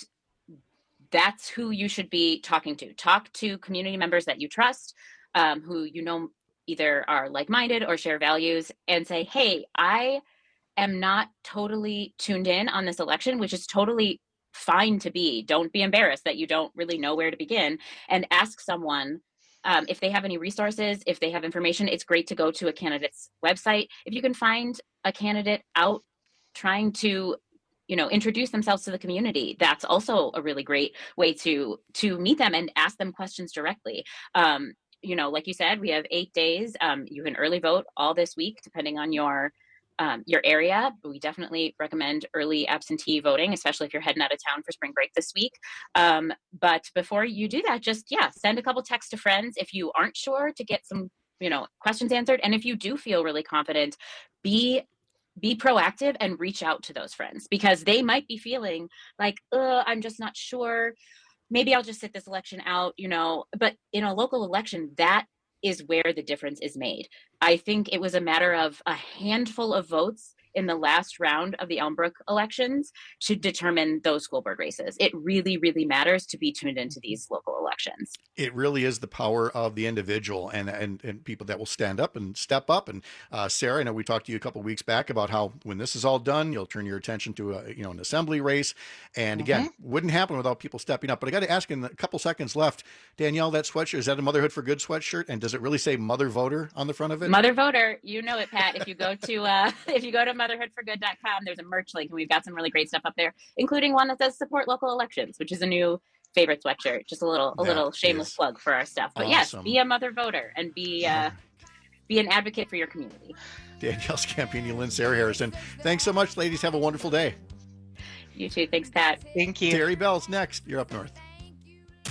that's who you should be talking to. Talk to community members that you trust, um, who you know either are like-minded or share values, and say, hey, I am not totally tuned in on this election, which is totally fine to be. Don't be embarrassed that you don't really know where to begin, and ask someone um, if they have any resources, if they have information. It's great to go to a candidate's website. If you can find a candidate out trying to, you know, introduce themselves to the community, that's also a really great way to to meet them and ask them questions directly. Um, you know, like you said, we have eight days. Um, you can early vote all this week, depending on your Um, your area. We definitely recommend early absentee voting, especially if you're heading out of town for spring break this week. Um, but before you do that, just, yeah, send a couple texts to friends if you aren't sure, to get some, you know, questions answered. And if you do feel really confident, be be proactive and reach out to those friends, because they might be feeling like, uh, I'm just not sure. Maybe I'll just sit this election out, you know, but in a local election, that is where the difference is made. I think it was a matter of a handful of votes in the last round of the Elmbrook elections to determine those school board races. It really, really matters to be tuned into these local elections. It really is the power of the individual and and, and people that will stand up and step up. And uh, Sarah, I know we talked to you a couple of weeks back about how when this is all done, you'll turn your attention to a, you know, an assembly race. And mm-hmm. again, wouldn't happen without people stepping up. But I got to ask, in a couple seconds left, Danielle, that sweatshirt, is that a Motherhood for Good sweatshirt? And does it really say Mother Voter on the front of it? Mother Voter, you know it, Pat. If you go to uh, if you go to motherhood for good dot com, there's a merch link, and we've got some really great stuff up there, including one that says support local elections, which is a new favorite sweatshirt. Just a little a that little shameless plug for our stuff. But awesome. Yes, be a mother voter and be uh, be an advocate for your community. Danielle Scampini, Lynn, Sarah Harrison. Thanks so much, ladies. Have a wonderful day. You too. Thanks, Pat. Thank you. Terry Bell's next. You're up north.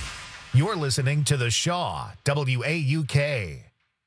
You're listening to The Shaw, W A U K.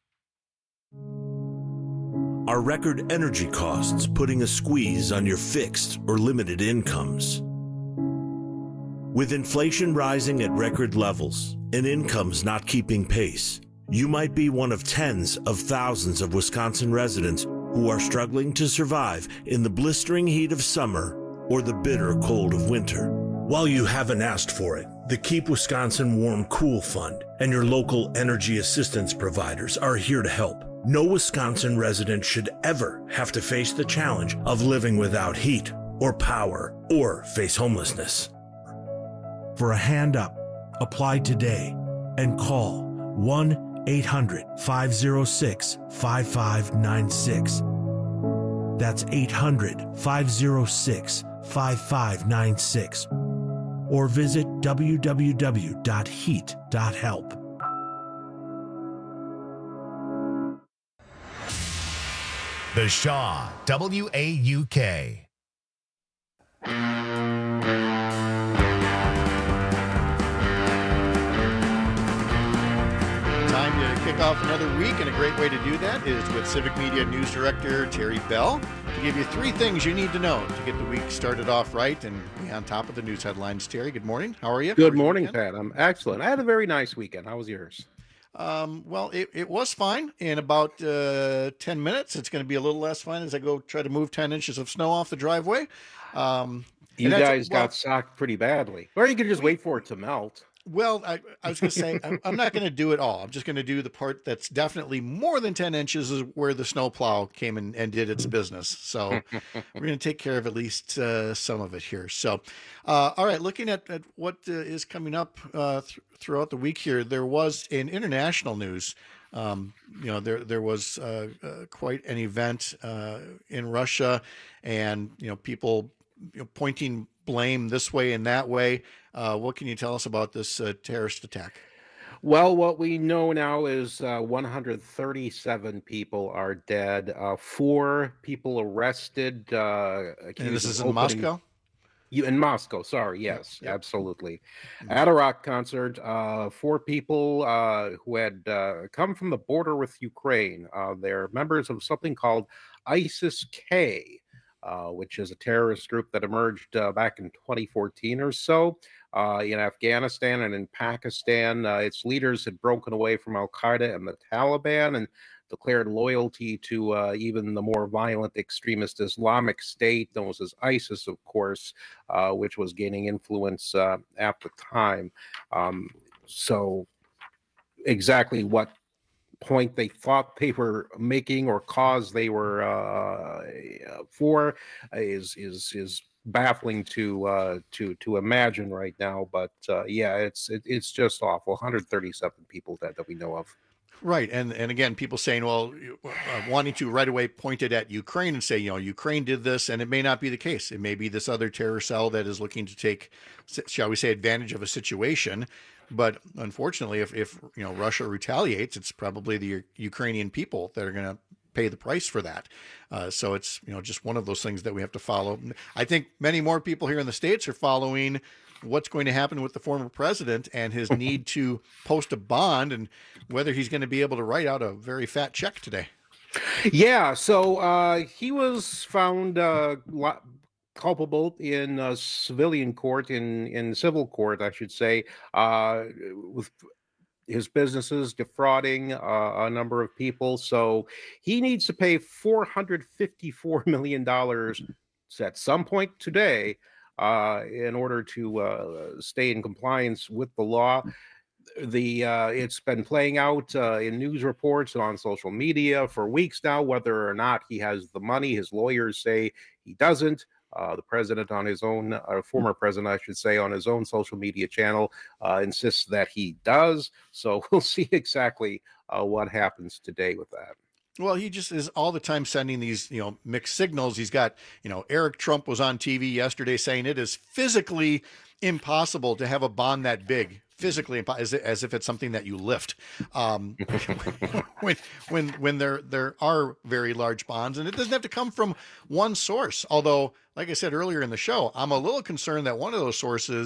Are record energy costs putting a squeeze on your fixed or limited incomes? With inflation rising at record levels and incomes not keeping pace, you might be one of tens of thousands of Wisconsin residents who are struggling to survive in the blistering heat of summer or the bitter cold of winter. While you haven't asked for it, the Keep Wisconsin Warm Cool Fund and your local energy assistance providers are here to help. No Wisconsin resident should ever have to face the challenge of living without heat or power or face homelessness. For a hand up, apply today and call one eight hundred, five oh six, five five nine six. That's eight hundred, five oh six, five five nine six. Or visit w w w dot heat dot help. The Shaw, W A U K. Time to kick off another week, and a great way to do that is with Civic Media News Director Terry Bell to give you three things you need to know to get the week started off right and be on top of the news headlines. Terry, good morning. How are you? Good morning, Pat. I'm excellent. I had a very nice weekend. How was yours? Um, well, it, it was fine. In about uh, ten minutes, it's going to be a little less fine as I go try to move ten inches of snow off the driveway. Um, you guys well, got socked pretty badly. Or you could just wait for it to melt. Well, I, I was going to say, I'm, I'm not going to do it all. I'm just going to do the part that's definitely more than ten inches is where the snowplow came in and did its business. So we're going to take care of at least uh, some of it here. So, uh, all right, looking at, at what uh, is coming up uh, th- throughout the week here, there was in international news, um, you know, there, there was uh, uh, quite an event uh, in Russia and, you know, people you know, pointing blame this way and that way. Uh, what can you tell us about this uh, terrorist attack? Well, what we know now is uh, one hundred thirty-seven people are dead. Uh, four people arrested. Uh, and this is in opening... Moscow? You, in Moscow, sorry. Yes, yep. Absolutely. Mm-hmm. At a rock concert, uh, four people uh, who had uh, come from the border with Ukraine. Uh, they're members of something called ISIS-K. Uh, which is a terrorist group that emerged uh, back in twenty fourteen or so uh, in Afghanistan and in Pakistan. Uh, its leaders had broken away from Al-Qaeda and the Taliban and declared loyalty to uh, even the more violent extremist Islamic State, known as ISIS, of course, uh, which was gaining influence uh, at the time. Um, so exactly what point they thought they were making or cause they were uh, for is is is baffling to uh, to to imagine right now. But uh, yeah, it's it, it's just awful. one hundred thirty-seven people dead that we know of. Right, and and again, people saying, well, uh, wanting to right away point it at Ukraine and say, you know, Ukraine did this, and it may not be the case. It may be this other terror cell that is looking to take, shall we say, advantage of a situation. But unfortunately, if, if you know Russia retaliates, it's probably the U- Ukrainian people that are going to pay the price for that. Uh, so it's you know just one of those things that we have to follow. I think many more people here in the States are following what's going to happen with the former president and his need to post a bond and whether he's going to be able to write out a very fat check today. Yeah, so uh, he was found uh, culpable in uh, civilian court, in, in civil court, I should say, uh, with his businesses defrauding uh, a number of people. So he needs to pay four hundred fifty-four million dollars at some point today uh, in order to uh, stay in compliance with the law. The uh, it's been playing out uh, in news reports and on social media for weeks now, whether or not he has the money. His lawyers say he doesn't. Uh, the president on his own, or former president, I should say, on his own social media channel uh, insists that he does. So we'll see exactly uh, what happens today with that. Well, he just is all the time sending these, you know, mixed signals. He's got, you know, Eric Trump was on T V yesterday saying it is physically impossible to have a bond that big. Physically impossible, as, as if it's something that you lift. Um, when when when there there are very large bonds, and it doesn't have to come from one source. Although, like I said earlier in the show, I'm a little concerned that one of those sources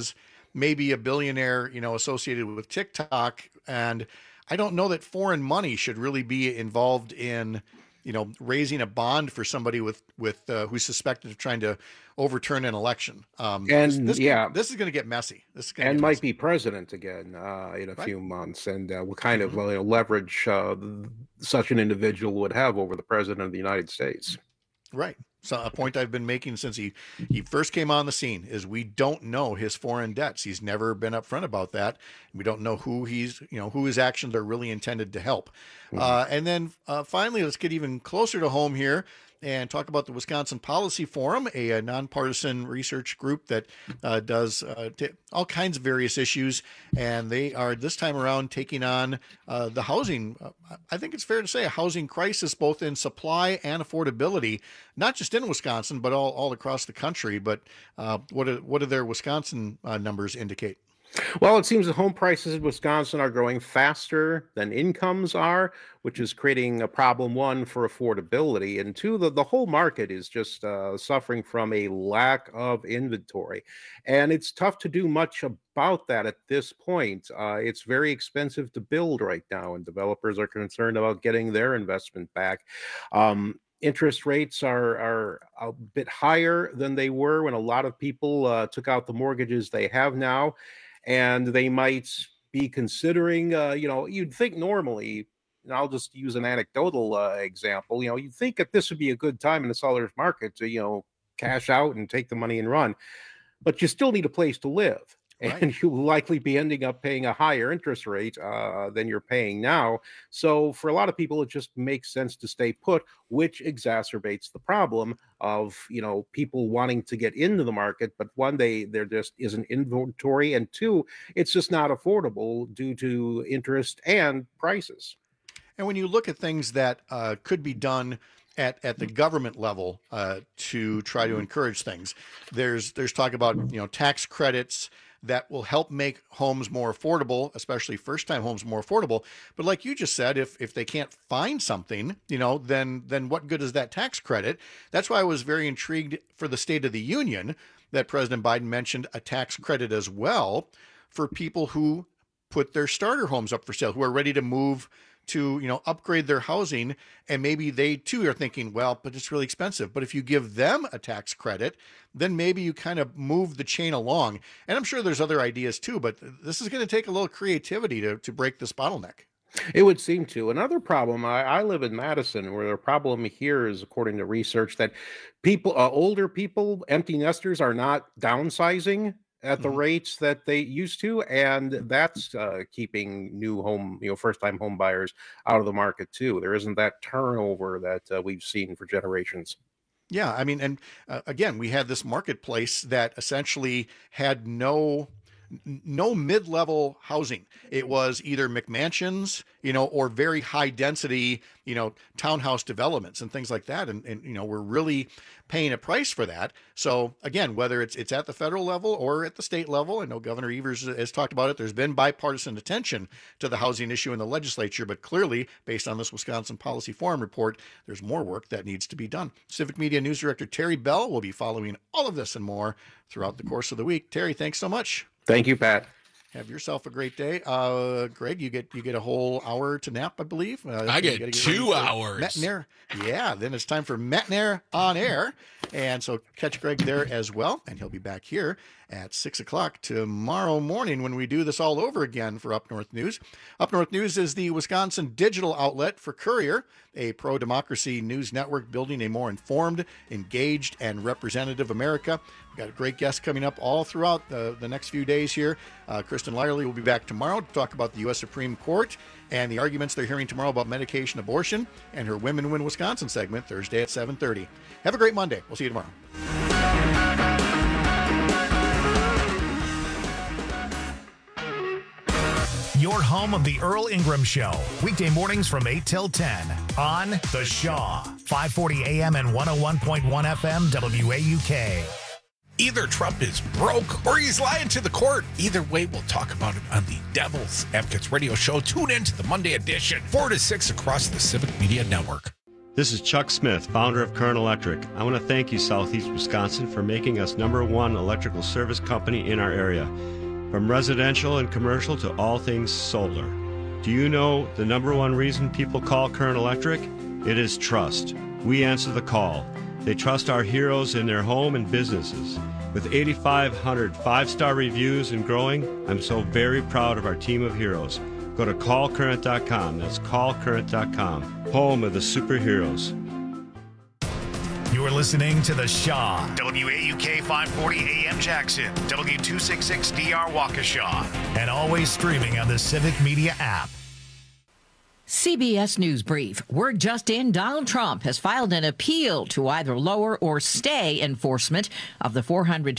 maybe a billionaire, you know, associated with TikTok. And I don't know that foreign money should really be involved in, you know, raising a bond for somebody with, with, uh, who's suspected of trying to overturn an election. Um, And, this, this, yeah. this is going to get messy. This is going and to might be president again uh, in a Right. few months, and uh, what kind of uh, you know, leverage uh, th- such an individual would have over the president of the United States. Right. So a point I've been making since he, he first came on the scene is we don't know his foreign debts. He's never been upfront about that. We don't know who he's, you know, who his actions are really intended to help. Mhm. Uh, and then uh, finally, let's get even closer to home here and talk about the Wisconsin Policy Forum, a, a nonpartisan research group that uh, does uh, t- all kinds of various issues. And they are this time around taking on uh, the housing. Uh, I think it's fair to say a housing crisis, both in supply and affordability, not just in Wisconsin, but all, all across the country. But uh, what, do, what do their Wisconsin uh, numbers indicate? Well, it seems that home prices in Wisconsin are growing faster than incomes are, which is creating a problem, one, for affordability, and two, the, the whole market is just uh, suffering from a lack of inventory. And it's tough to do much about that at this point. Uh, it's very expensive to build right now, and developers are concerned about getting their investment back. Um, Interest rates are are a bit higher than they were when a lot of people uh, took out the mortgages they have now, and they might be considering, uh, you know, you'd think normally, and I'll just use an anecdotal uh, example, you know, you'd think that this would be a good time in the seller's market to, you know, cash out and take the money and run, but you still need a place to live. And Right. you'll likely be ending up paying a higher interest rate uh, than you're paying now. So for a lot of people, it just makes sense to stay put, which exacerbates the problem of, you know, people wanting to get into the market, but one, they there just isn't inventory, and two, it's just not affordable due to interest and prices. And when you look at things that uh, could be done at, at the government level uh, to try to encourage things, there's there's talk about, you know, tax credits that will help make homes more affordable, especially first-time homes more affordable. But like you just said, if if they can't find something, you know, then then what good is that tax credit? That's why I was very intrigued for the State of the Union that President Biden mentioned a tax credit as well for people who put their starter homes up for sale, who are ready to move to, you know, upgrade their housing. And maybe they too are thinking, well, but it's really expensive. But if you give them a tax credit, then maybe you kind of move the chain along. And I'm sure there's other ideas too, but this is going to take a little creativity to, to break this bottleneck. It would seem to. Another problem, I, I live in Madison, where the problem here is, according to research, that people, uh, older people, empty nesters, are not downsizing at the Mhm. rates that they used to, and that's uh, keeping new home, you know, first-time home buyers out of the market too. There isn't that turnover that uh, we've seen for generations. Yeah, I mean, and uh, again, we had this marketplace that essentially had no n- no mid-level housing. It was either McMansions, you know, or very high density, you know, townhouse developments and things like that. And, and you know, we're really paying a price for that. So again, whether it's it's at the federal level or at the state level, I know Governor Evers has talked about it. There's been bipartisan attention to the housing issue in the legislature, but clearly, based on this Wisconsin Policy Forum report, there's more work that needs to be done. Civic Media News Director Terry Bell will be following all of this and more throughout the course of the week. Terry, thanks so much. Thank you, Pat. Have yourself a great day. Uh, Greg, you get you get a whole hour to nap, I believe. Uh, I you get gotta two ready for hours. Matinaire. Yeah, then it's time for Matinaire on air. And so catch Greg there as well. And he'll be back here at six o'clock tomorrow morning when we do this all over again for Up North News. Up North News is the Wisconsin digital outlet for Courier, a pro-democracy news network building a more informed, engaged, and representative America. We've got a great guest coming up all throughout the, the next few days here. Uh, Kristen Lyerly will be back tomorrow to talk about the U S Supreme Court and the arguments they're hearing tomorrow about medication abortion, and her Women Win Wisconsin segment Thursday at seven thirty. Have a great Monday. We'll see you tomorrow. Your home of the Earl Ingram Show. Weekday mornings from eight till ten on The Shaw. five forty A M and one oh one point one F M W A U K. Either Trump is broke or he's lying to the court. Either way, we'll talk about it on the Devil's Advocates radio show. Tune in to the Monday edition, four to six across the Civic Media Network. This is Chuck Smith, founder of Current Electric. I want to thank you, Southeast Wisconsin, for making us number one electrical service company in our area. From residential and commercial to all things solar. Do you know the number one reason people call Current Electric? It is trust. We answer the call. They trust our heroes in their home and businesses. With eighty-five hundred five-star reviews and growing, I'm so very proud of our team of heroes. Go to call current dot com. That's call current dot com. Home of the superheroes. You're listening to The Shaw. W A U K five forty A M Jackson. W two sixty-six D R Waukesha. And always streaming on the Civic Media app. C B S News Brief. Word just in, Donald Trump has filed an appeal to either lower or stay enforcement of the four hundred